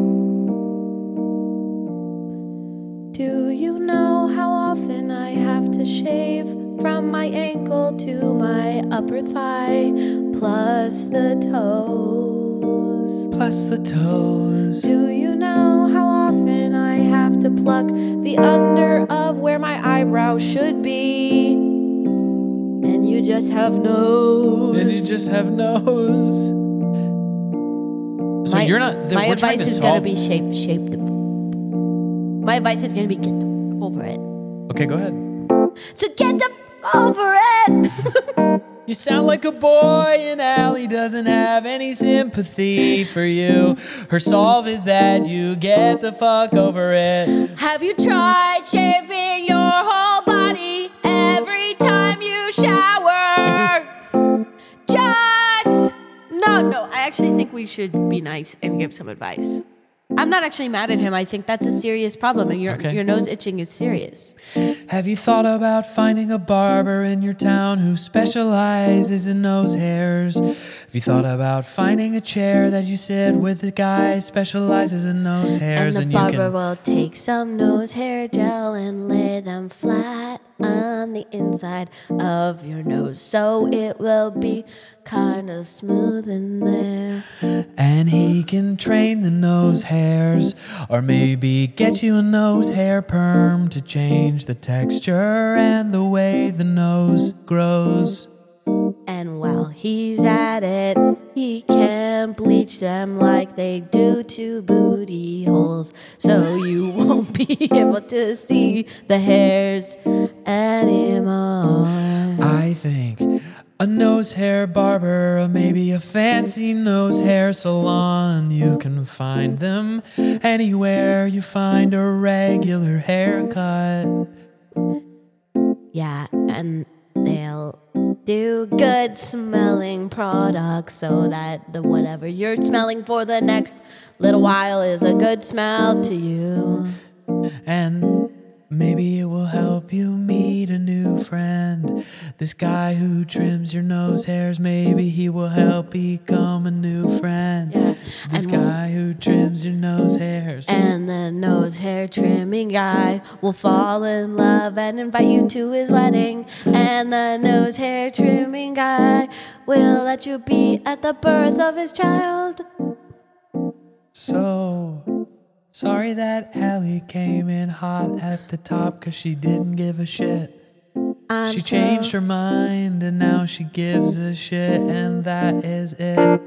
S2: do you know how often I have to shave from my ankle to my upper thigh, plus the toes?
S1: Plus the toes.
S2: Do you know how often I have to pluck the under of where my eyebrow should be? And you just have nose.
S1: And you just have nose. So
S2: my,
S1: you're not.
S2: My
S1: we're trying
S2: advice
S1: to
S2: is
S1: solve.
S2: gonna be shape, shape the. My advice is gonna be get the, over it.
S1: Okay, go ahead.
S2: So get the over it.
S1: You sound like a boy, and Allie doesn't have any sympathy for you. Her solve is that you get the fuck over it.
S2: Have you tried shaving your whole body every time you shower? Just no, no. I actually think we should be nice and give some advice. I'm not actually mad at him. I think that's a serious problem, and your
S1: Okay.
S2: your nose itching is serious.
S1: Have you thought about finding a barber in your town who specializes in nose hairs? Have you thought about finding a chair that you sit with a guy who specializes in nose hairs?
S2: And the
S1: you
S2: barber
S1: can...
S2: will take some nose hair gel and lay them flat on the inside of your nose, so it will be kind of smooth in there.
S1: And he can train the nose hairs, or maybe get you a nose hair perm to change the texture and the way the nose grows.
S2: And while he's at it, he can bleach them like they do to booty holes, so you won't be able to see the hairs anymore.
S1: I think a nose hair barber, or maybe a fancy nose hair salon. You can find them anywhere you find a regular haircut.
S2: Yeah, and they'll do good smelling products so that the whatever you're smelling for the next little while is a good smell to you.
S1: And maybe it will help you meet a new friend. This guy who trims your nose hairs, maybe he will help become a new friend.
S2: Yeah.
S1: This
S2: And
S1: guy who trims your nose hairs.
S2: And the nose hair trimming guy will fall in love and invite you to his wedding. And the nose hair trimming guy will let you be at the birth of his child.
S1: So sorry that Allie came in hot at the top, 'cause she didn't give a shit.
S2: I'm
S1: She
S2: so-
S1: changed her mind and now she gives a shit, and that is it.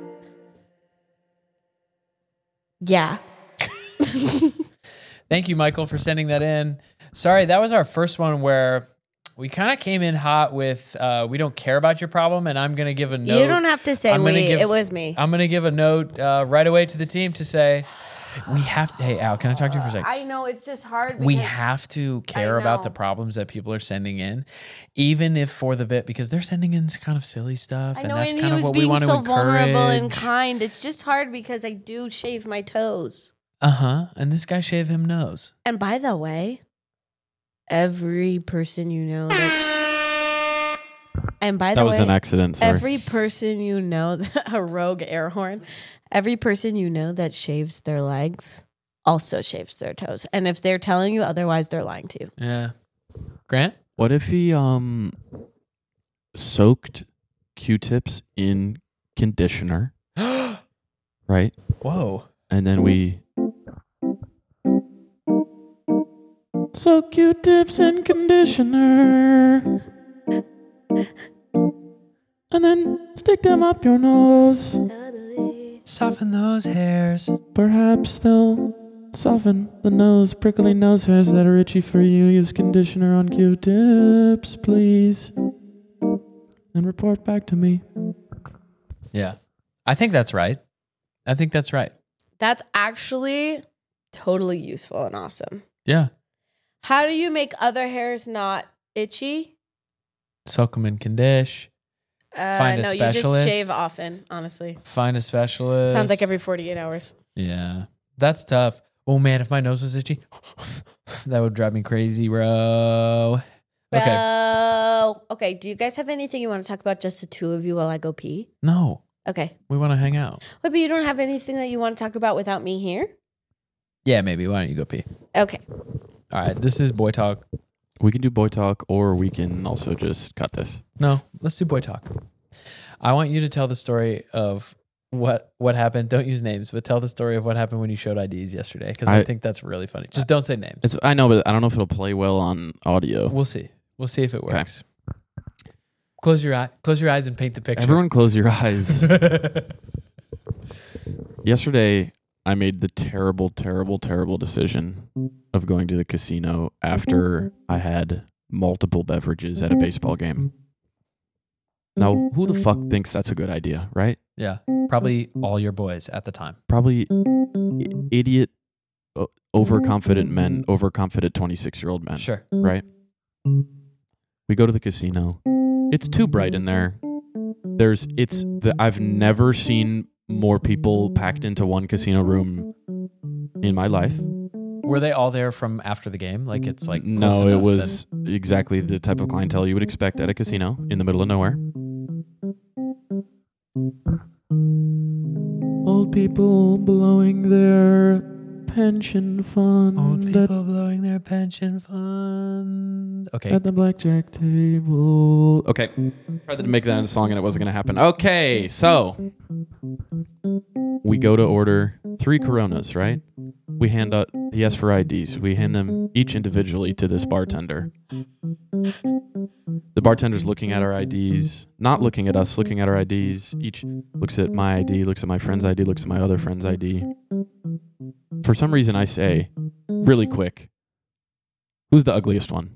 S2: Yeah.
S1: Thank you, Michael, for sending that in. Sorry, that was our first one where we kind of came in hot with uh, we don't care about your problem, and I'm going to give a note.
S2: You don't have to say
S1: I'm gonna
S2: we.
S1: give-
S2: It was me.
S1: I'm going to give a note uh, right away to the team to say, we have to, hey, Al, can I talk to you for a second?
S3: I know it's just hard.
S1: We
S3: because-
S1: have to care about the
S3: know.
S1: problems that people are sending in, even if for the bit, because they're sending in kind of silly stuff,
S3: I
S1: and
S3: know,
S1: that's
S3: and
S1: kind
S3: he
S1: of
S3: was
S1: what we
S3: being
S1: want to
S3: so
S1: encourage.
S3: vulnerable and kind. It's just hard because I do shave my toes.
S1: Uh huh. And this guy shave him nose.
S2: And by the way, every person you know that's and by
S4: That
S2: the
S4: was
S2: way,
S4: an accident. Sorry.
S2: every person you know, a rogue air horn, every person you know that shaves their legs also shaves their toes. And if they're telling you otherwise, they're lying to you.
S1: Yeah. Grant?
S4: What if he um soaked Q-tips in conditioner, right?
S1: Whoa.
S4: And then we soak Q-tips in conditioner, and then stick them up your nose.
S1: Soften those hairs.
S4: Perhaps they'll soften the nose, prickly nose hairs that are itchy for you. Use conditioner on Q-tips, please. And report back to me.
S1: Yeah. I think that's right. I think that's right.
S3: That's actually totally useful and awesome.
S1: Yeah.
S3: How do you make other hairs not itchy?
S1: Soak them in condish.
S3: Uh,
S1: Find a
S3: no,
S1: specialist.
S3: you just shave often, honestly.
S1: Find a specialist.
S3: Sounds like every forty-eight hours.
S1: Yeah. That's tough. Oh, man, if my nose was itchy, that would drive me crazy, bro. Okay.
S3: Bro. Okay, do you guys have anything you want to talk about, just the two of you, while I go pee?
S1: No.
S3: Okay.
S1: We want to hang out.
S3: Wait, but you don't have anything that you want to talk about without me here?
S1: Yeah, maybe. Why don't you go pee?
S3: Okay.
S1: All right. This is Boy Talk.
S4: We can do boy talk, or we can also just cut this.
S1: No, let's do Boy Talk. I want you to tell the story of what what happened. Don't use names, but tell the story of what happened when you showed I Ds yesterday, because I,
S4: I-
S1: think that's really funny. Just don't say names.
S4: It's I know, but I don't know if it'll play well on audio.
S1: We'll see. We'll see if it
S4: Okay.
S1: works. Close your eye. Close your eyes and paint the picture.
S4: Everyone close your eyes. Yesterday, I made the terrible, terrible, terrible decision of going to the casino after I had multiple beverages at a baseball game. Now, who the fuck thinks that's a good idea, right?
S1: Yeah, probably all your boys at the time.
S4: Probably I- idiot, o- overconfident men, overconfident twenty-six-year-old men.
S1: Sure.
S4: Right? We go to the casino. It's too bright in there. There's it's the I've never seen more people packed into one casino room in my life.
S1: Were they all there from after the game? Like it's like close
S4: No, it
S1: enough
S4: was exactly the type of clientele you would expect at a casino in the middle of nowhere. Old people blowing their pension fund
S1: then? Old
S4: at-
S1: people blowing their pension fund. Okay.
S4: at the blackjack table. Okay. Tried to make that in a song and it wasn't going to happen. Okay, so we go to order three Coronas, right? We hand out, he asks for I Ds. We hand them each individually to this bartender. The bartender's looking at our I Ds, not looking at us, looking at our I Ds. Each looks at my I D, looks at my friend's I D, looks at my other friend's I D. For some reason, I say, really quick, who's the ugliest one?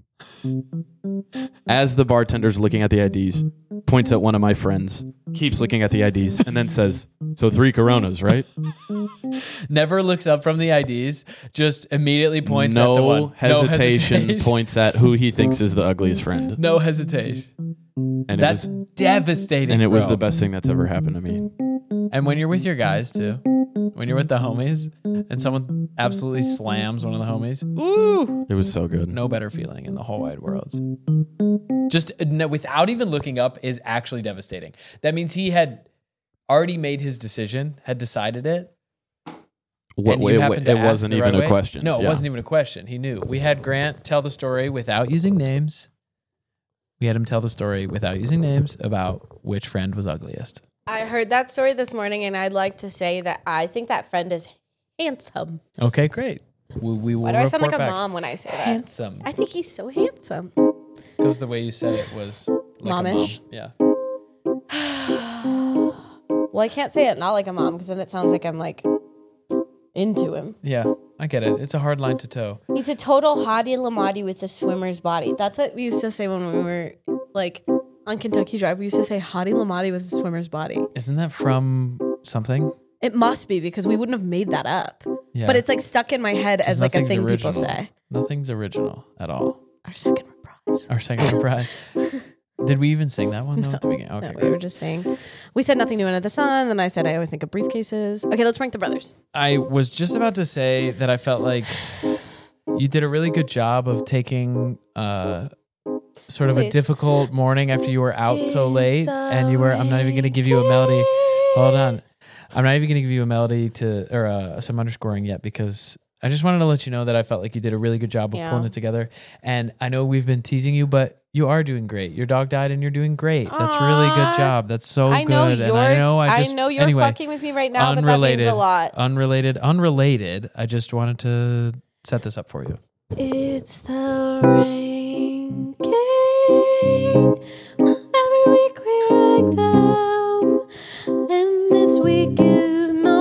S4: As the bartender's looking at the I Ds, points at one of my friends, keeps looking at the I Ds, and then says, so three Coronas, right?
S1: Never looks up from the I Ds, just immediately points
S4: no
S1: at the one.
S4: Hesitation,
S1: no hesitation.
S4: points at who he thinks is the ugliest friend.
S1: No hesitation.
S4: And it
S1: That's
S4: was,
S1: devastating.
S4: and it was
S1: bro.
S4: the best thing that's ever happened to me.
S1: And when you're with your guys too, when you're with the homies, and someone absolutely slams one of the homies, ooh,
S4: It was so good.
S1: no better feeling in the whole wide world. Just no, without even looking up is actually devastating. That means he had already made his decision, had decided it.
S4: What,
S1: and you
S4: it,
S1: happened to
S4: it
S1: ask
S4: wasn't
S1: the
S4: even
S1: right
S4: a
S1: way.
S4: question.
S1: No, it
S4: Yeah.
S1: wasn't even a question. He knew. We had Grant tell the story without using names. We had him tell the story without using names about which friend was ugliest.
S3: I heard that story this morning, and I'd like to say that I think that friend is handsome.
S1: Okay, great. We, we will
S3: Why do I sound like
S1: report
S3: a
S1: back.
S3: mom when I say that?
S1: Handsome.
S3: I think he's so handsome.
S1: Because the way you said it was like
S3: Momish?
S1: a mom. Yeah.
S3: Well, I can't say it not like a mom, because then it sounds like I'm like into him.
S1: Yeah, I get it. It's a hard line to toe.
S3: He's a total hottie lamati with a swimmer's body. That's what we used to say when we were like on Kentucky Drive. We used to say hottie lamati with a swimmer's body.
S1: Isn't that from something?
S3: It must be, because we wouldn't have made that up.
S1: Yeah.
S3: But it's like stuck in my head
S1: 'Cause
S3: as like a
S1: nothing's
S3: thing
S1: original.
S3: people say.
S1: Nothing's original at all.
S3: Our second reprise.
S1: Our second surprise. Did we even sing that one though at the beginning? Okay,
S3: No, we
S1: great.
S3: were just saying. We said nothing new under the sun. Then I said I always think of briefcases. Okay, let's rank the brothers.
S1: I was just about to say that I felt like you did a really good job of taking uh, sort of a
S3: Please.
S1: difficult morning after you were out so
S3: It's
S1: late,
S3: the
S1: and you were. I'm not even going to give you a melody. Hold on, I'm not even going to give you a melody to or uh, some underscoring yet, because I just wanted to let you know that I felt like you did a really good job of
S3: Yeah.
S1: pulling it together. And I know we've been teasing you, but you are doing great. Your dog died, and you're doing great. That's a really good
S3: Aw.
S1: job. That's so
S3: I know
S1: good.
S3: you're.
S1: And I know I just.
S3: know you're
S1: anyway,
S3: fucking with me right now,
S1: unrelated,
S3: but that means a lot.
S1: Unrelated, unrelated. I just wanted to set this up for you.
S2: It's the ranking. Every week we rank them, and this week is no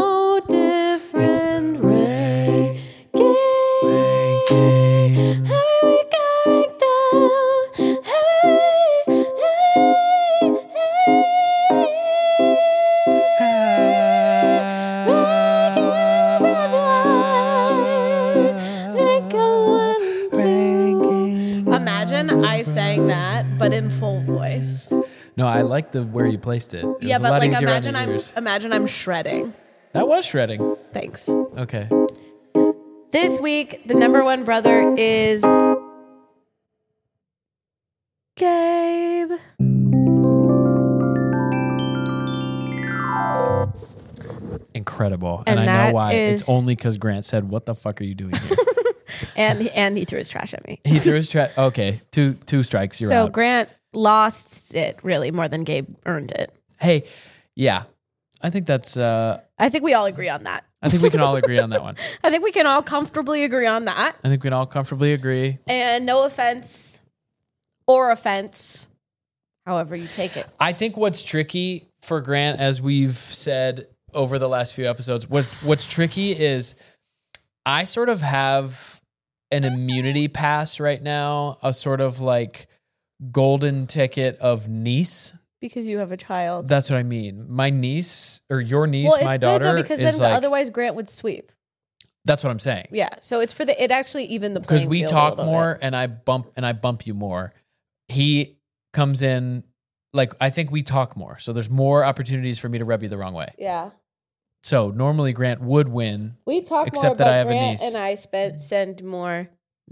S3: saying that, but in full voice.
S1: No, I like the where you placed it. It
S3: Yeah,
S1: was a
S3: but
S1: lot
S3: like
S1: easier on
S3: imagine
S1: the
S3: I'm
S1: ears.
S3: imagine I'm shredding.
S1: That was shredding.
S3: Thanks.
S1: Okay.
S3: This week, the number one brother is Gabe.
S1: Incredible.
S3: And
S1: And, I
S3: that
S1: know why.
S3: is-
S1: It's only because Grant said, "What the fuck are you doing here?"
S3: And and he threw his trash at me.
S1: He threw his trash. Okay, two two strikes. You're
S3: So
S1: out.
S3: Grant lost it really more than Gabe earned it.
S1: Hey, yeah, I think that's. Uh,
S3: I think we all agree on that.
S1: I think we can all agree on that one.
S3: I think we can all comfortably agree on that.
S1: I think we can all comfortably agree.
S3: And no offense or offense, however you take it.
S1: I think what's tricky for Grant, as we've said over the last few episodes, what's what's tricky is I sort of have an immunity pass right now, a sort of like golden ticket of niece.
S3: Because you have a child.
S1: That's what I mean. My niece or your niece,
S3: Well, it's
S1: my
S3: good
S1: daughter,
S3: though because
S1: is
S3: then
S1: like.
S3: otherwise Grant would sweep.
S1: That's what I'm saying.
S3: Yeah, so it's for the it actually even the
S1: Because
S3: playing
S1: we
S3: field a
S1: talk
S3: little
S1: more,
S3: bit.
S1: and I bump and I bump you more. He comes in like I think we talk more, so there's more opportunities for me to rub you the wrong way.
S3: Yeah,
S1: So normally Grant would win.
S3: we talk
S1: Except
S3: more,
S1: that
S3: but
S1: I have a
S3: Grant
S1: niece.
S3: and I spend send more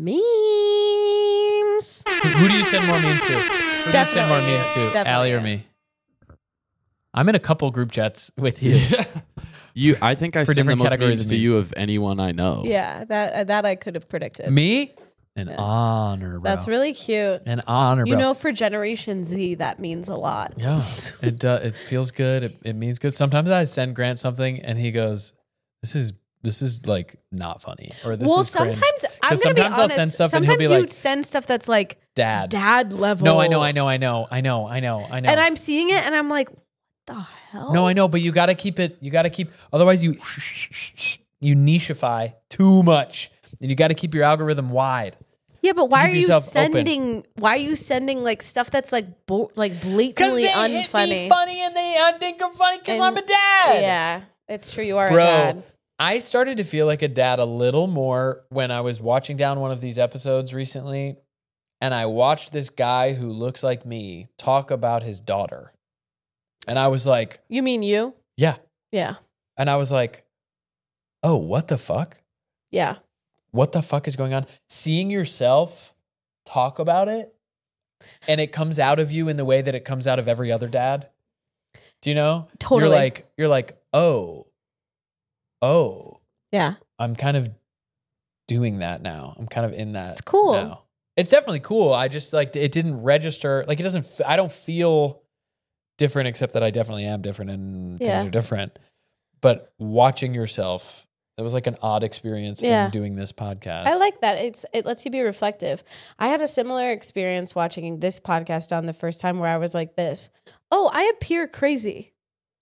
S3: memes.
S1: Who, who do you send more memes to? Who do you send more
S3: Definitely
S1: memes
S3: you.
S1: to,
S3: Definitely
S1: Allie or
S3: you.
S1: me? I'm in a couple group chats with you.
S4: You, I think I
S1: For
S4: send the
S1: different
S4: most
S1: categories
S4: memes
S1: of
S4: to
S1: memes.
S4: you of anyone I know.
S3: Yeah, that uh, that I could have predicted.
S1: Me? An
S3: Yeah.
S1: honor, bro.
S3: That's really cute.
S1: An honor, bro.
S3: You know, for Generation Z, that means a lot.
S1: Yeah, it uh, it feels good. It, it means good. Sometimes I send Grant something and he goes, "This is this is like not funny," or "This
S3: well,
S1: is cringe."
S3: sometimes I'm
S1: 'Cause
S3: gonna be
S1: sometimes I'll
S3: honest.
S1: send stuff and
S3: sometimes
S1: he'll be
S3: you
S1: like,
S3: send stuff that's like
S1: "Dad."
S3: dad level.
S1: No, I know, I know, I know, I know, I know, I know.
S3: And I'm seeing it, and I'm like, what the hell?
S1: no, I know, but you got to keep it. You got to keep. Otherwise, you you nicheify too much, and you got to keep your algorithm wide.
S3: Yeah, but why
S1: keep
S3: are you
S1: yourself open.
S3: sending? Why are you sending like stuff that's like bo- like blatantly unfunny?
S1: funny, and they I think I'm funny because
S3: And-
S1: I'm a dad.
S3: Yeah, it's true. You are
S1: Bro,
S3: a dad.
S1: I started to feel like a dad a little more when I was watching down one of these episodes recently, and I watched this guy who looks like me talk about his daughter. And I was like,
S3: You mean you?
S1: yeah.
S3: Yeah,
S1: And I was like, oh, what the fuck?
S3: yeah.
S1: What the fuck is going on? Seeing yourself talk about it, and it comes out of you in the way that it comes out of every other dad. Do you know?
S3: Totally.
S1: You're like, you're like, oh, oh,
S3: Yeah.
S1: I'm kind of doing that now. I'm kind of in that.
S3: It's cool.
S1: now. It's definitely cool. I just like it didn't register. Like it doesn't. f- I don't feel different, except that I definitely am different, and
S3: Yeah.
S1: things are different. But watching yourself, it was like an odd experience
S3: Yeah.
S1: in doing this podcast.
S3: I like that. It's it lets you be reflective. I had a similar experience watching this podcast on the first time where I was like this. Oh, I appear crazy.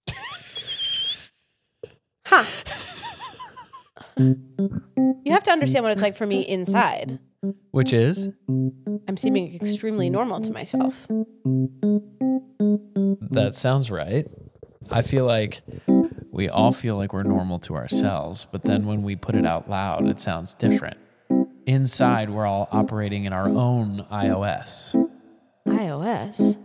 S3: Huh. You have to understand what it's like for me inside.
S1: Which is
S3: I'm seeming extremely normal to myself.
S1: that sounds right. I feel like we all feel like we're normal to ourselves, but then when we put it out loud, it sounds different. Inside, we're all operating in our own iOS,
S3: iOS.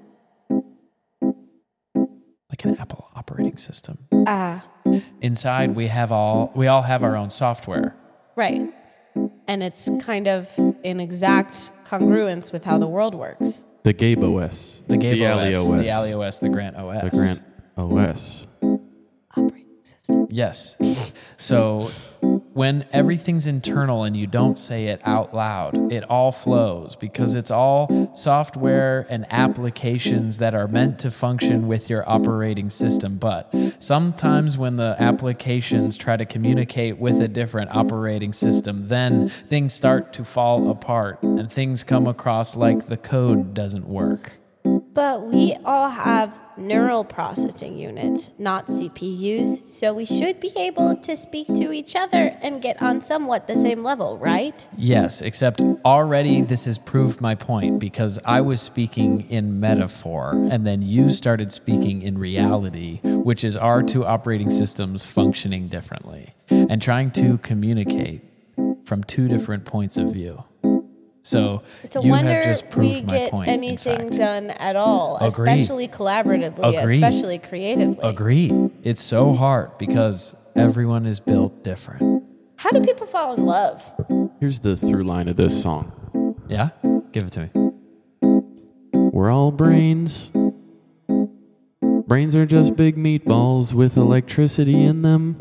S1: like an Apple operating system.
S3: Ah,
S1: Inside, we have all we all have our own software.
S3: right. And it's kind of in exact congruence with how the world works.
S4: The Gabe O S.
S1: The Gabe
S4: the
S1: O S,
S4: Alley O S.
S1: the Alley O S, the Grant O S.
S4: The Grant O S.
S3: Operating system.
S1: Yes. So when everything's internal and you don't say it out loud, it all flows because it's all software and applications that are meant to function with your operating system. But sometimes when the applications try to communicate with a different operating system, then things start to fall apart and things come across like the code doesn't work.
S3: But we all have neural processing units, not C P Us, so we should be able to speak to each other and get on somewhat the same level, right?
S1: Yes, except already this has proved my point because I was speaking in metaphor and then you started speaking in reality, which is our two operating systems functioning differently and trying to communicate from two different points of view. So
S3: It's a
S1: you
S3: wonder
S1: have just proved
S3: we
S1: my
S3: get
S1: point, in
S3: anything
S1: fact.
S3: done at all,
S1: Agreed.
S3: especially collaboratively,
S1: Agreed.
S3: especially creatively.
S1: Agreed. It's so hard because everyone is built different.
S3: How do people fall in love?
S4: Here's the through line of this song.
S1: Yeah? Give it to me.
S4: We're all brains. Brains are just big meatballs with electricity in them.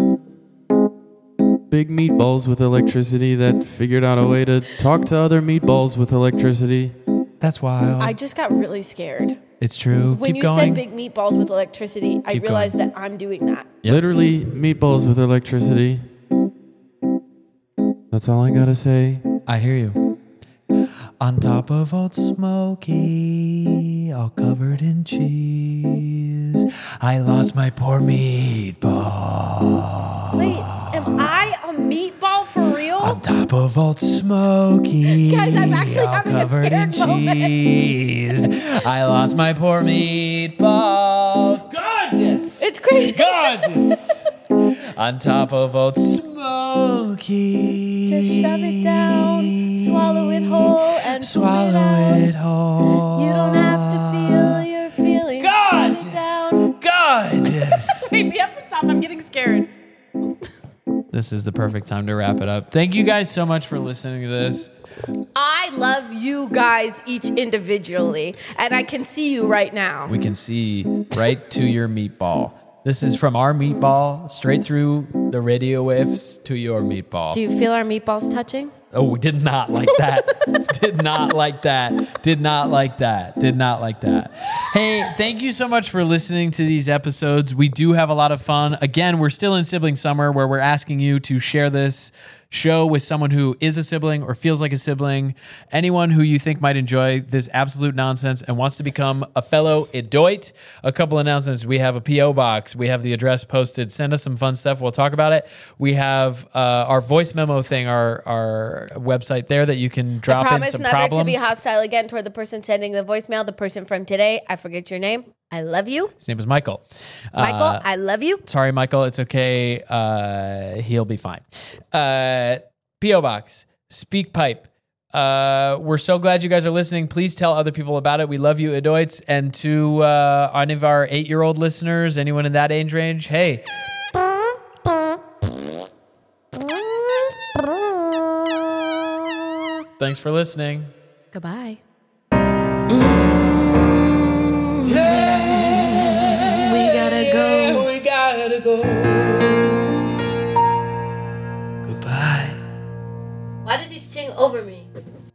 S4: Big meatballs with electricity that figured out a way to talk to other meatballs with electricity.
S1: That's wild.
S3: I just got really scared.
S1: It's true.
S3: When
S1: Keep
S3: you
S1: going.
S3: said big meatballs with electricity, I
S1: Keep
S3: realized
S1: going.
S3: that I'm doing that.
S4: Literally meatballs with electricity. That's all I gotta say.
S1: I hear you. On top of Old Smoky, all covered in cheese, I lost my poor meatball.
S3: Wait, am I a meatball for real?
S1: On top of Old Smoky,
S3: Guys, I'm actually
S1: all
S3: having a
S1: covered in
S3: scared moment.
S1: cheese, I lost my poor meatball. Gorgeous.
S3: It's crazy.
S1: Gorgeous. On top of Old Smoky.
S3: Just shove it down, swallow it whole, and
S1: Swallow
S3: poop it
S1: it
S3: out.
S1: whole.
S3: You don't have to feel your feelings. Shut it down.
S1: Gorgeous.
S3: Wait, we have to stop. I'm getting scared.
S1: This is the perfect time to wrap it up. Thank you guys so much for listening to this.
S3: I love you guys each individually, and I can see you right now.
S1: We can see right to your meatball. This is from our meatball straight through the radio waves to your meatball.
S3: Do you feel our meatballs touching?
S1: Oh, we did not like that. Did not like that. Did not like that. Did not like that. Hey, thank you so much for listening to these episodes. We do have a lot of fun. Again, we're still in Sibling Summer where we're asking you to share this show with someone who is a sibling or feels like a sibling, anyone who you think might enjoy this absolute nonsense and wants to become a fellow Idoit. A couple announcements. We have a P O box. We have the address posted. Send us some fun stuff. We'll talk about it. We have uh, our voice memo thing, our, our website there that you can drop
S3: I
S1: in
S3: promise
S1: some
S3: never
S1: problems.
S3: to be hostile again toward the person sending the voicemail, the person from today. I forget your name. I love you.
S1: His name is Michael.
S3: Michael,
S1: Uh,
S3: I love you.
S1: Sorry, Michael. It's okay. Uh, he'll be fine. Uh, P O Box, Speak Pipe. Uh, we're so glad you guys are listening. Please tell other people about it. We love you, Idoits. And to uh, any of our eight-year-old listeners, anyone in that age range, hey. Thanks for listening.
S3: Goodbye.
S1: We gotta go. We gotta go. Goodbye.
S3: Why did you sing over me?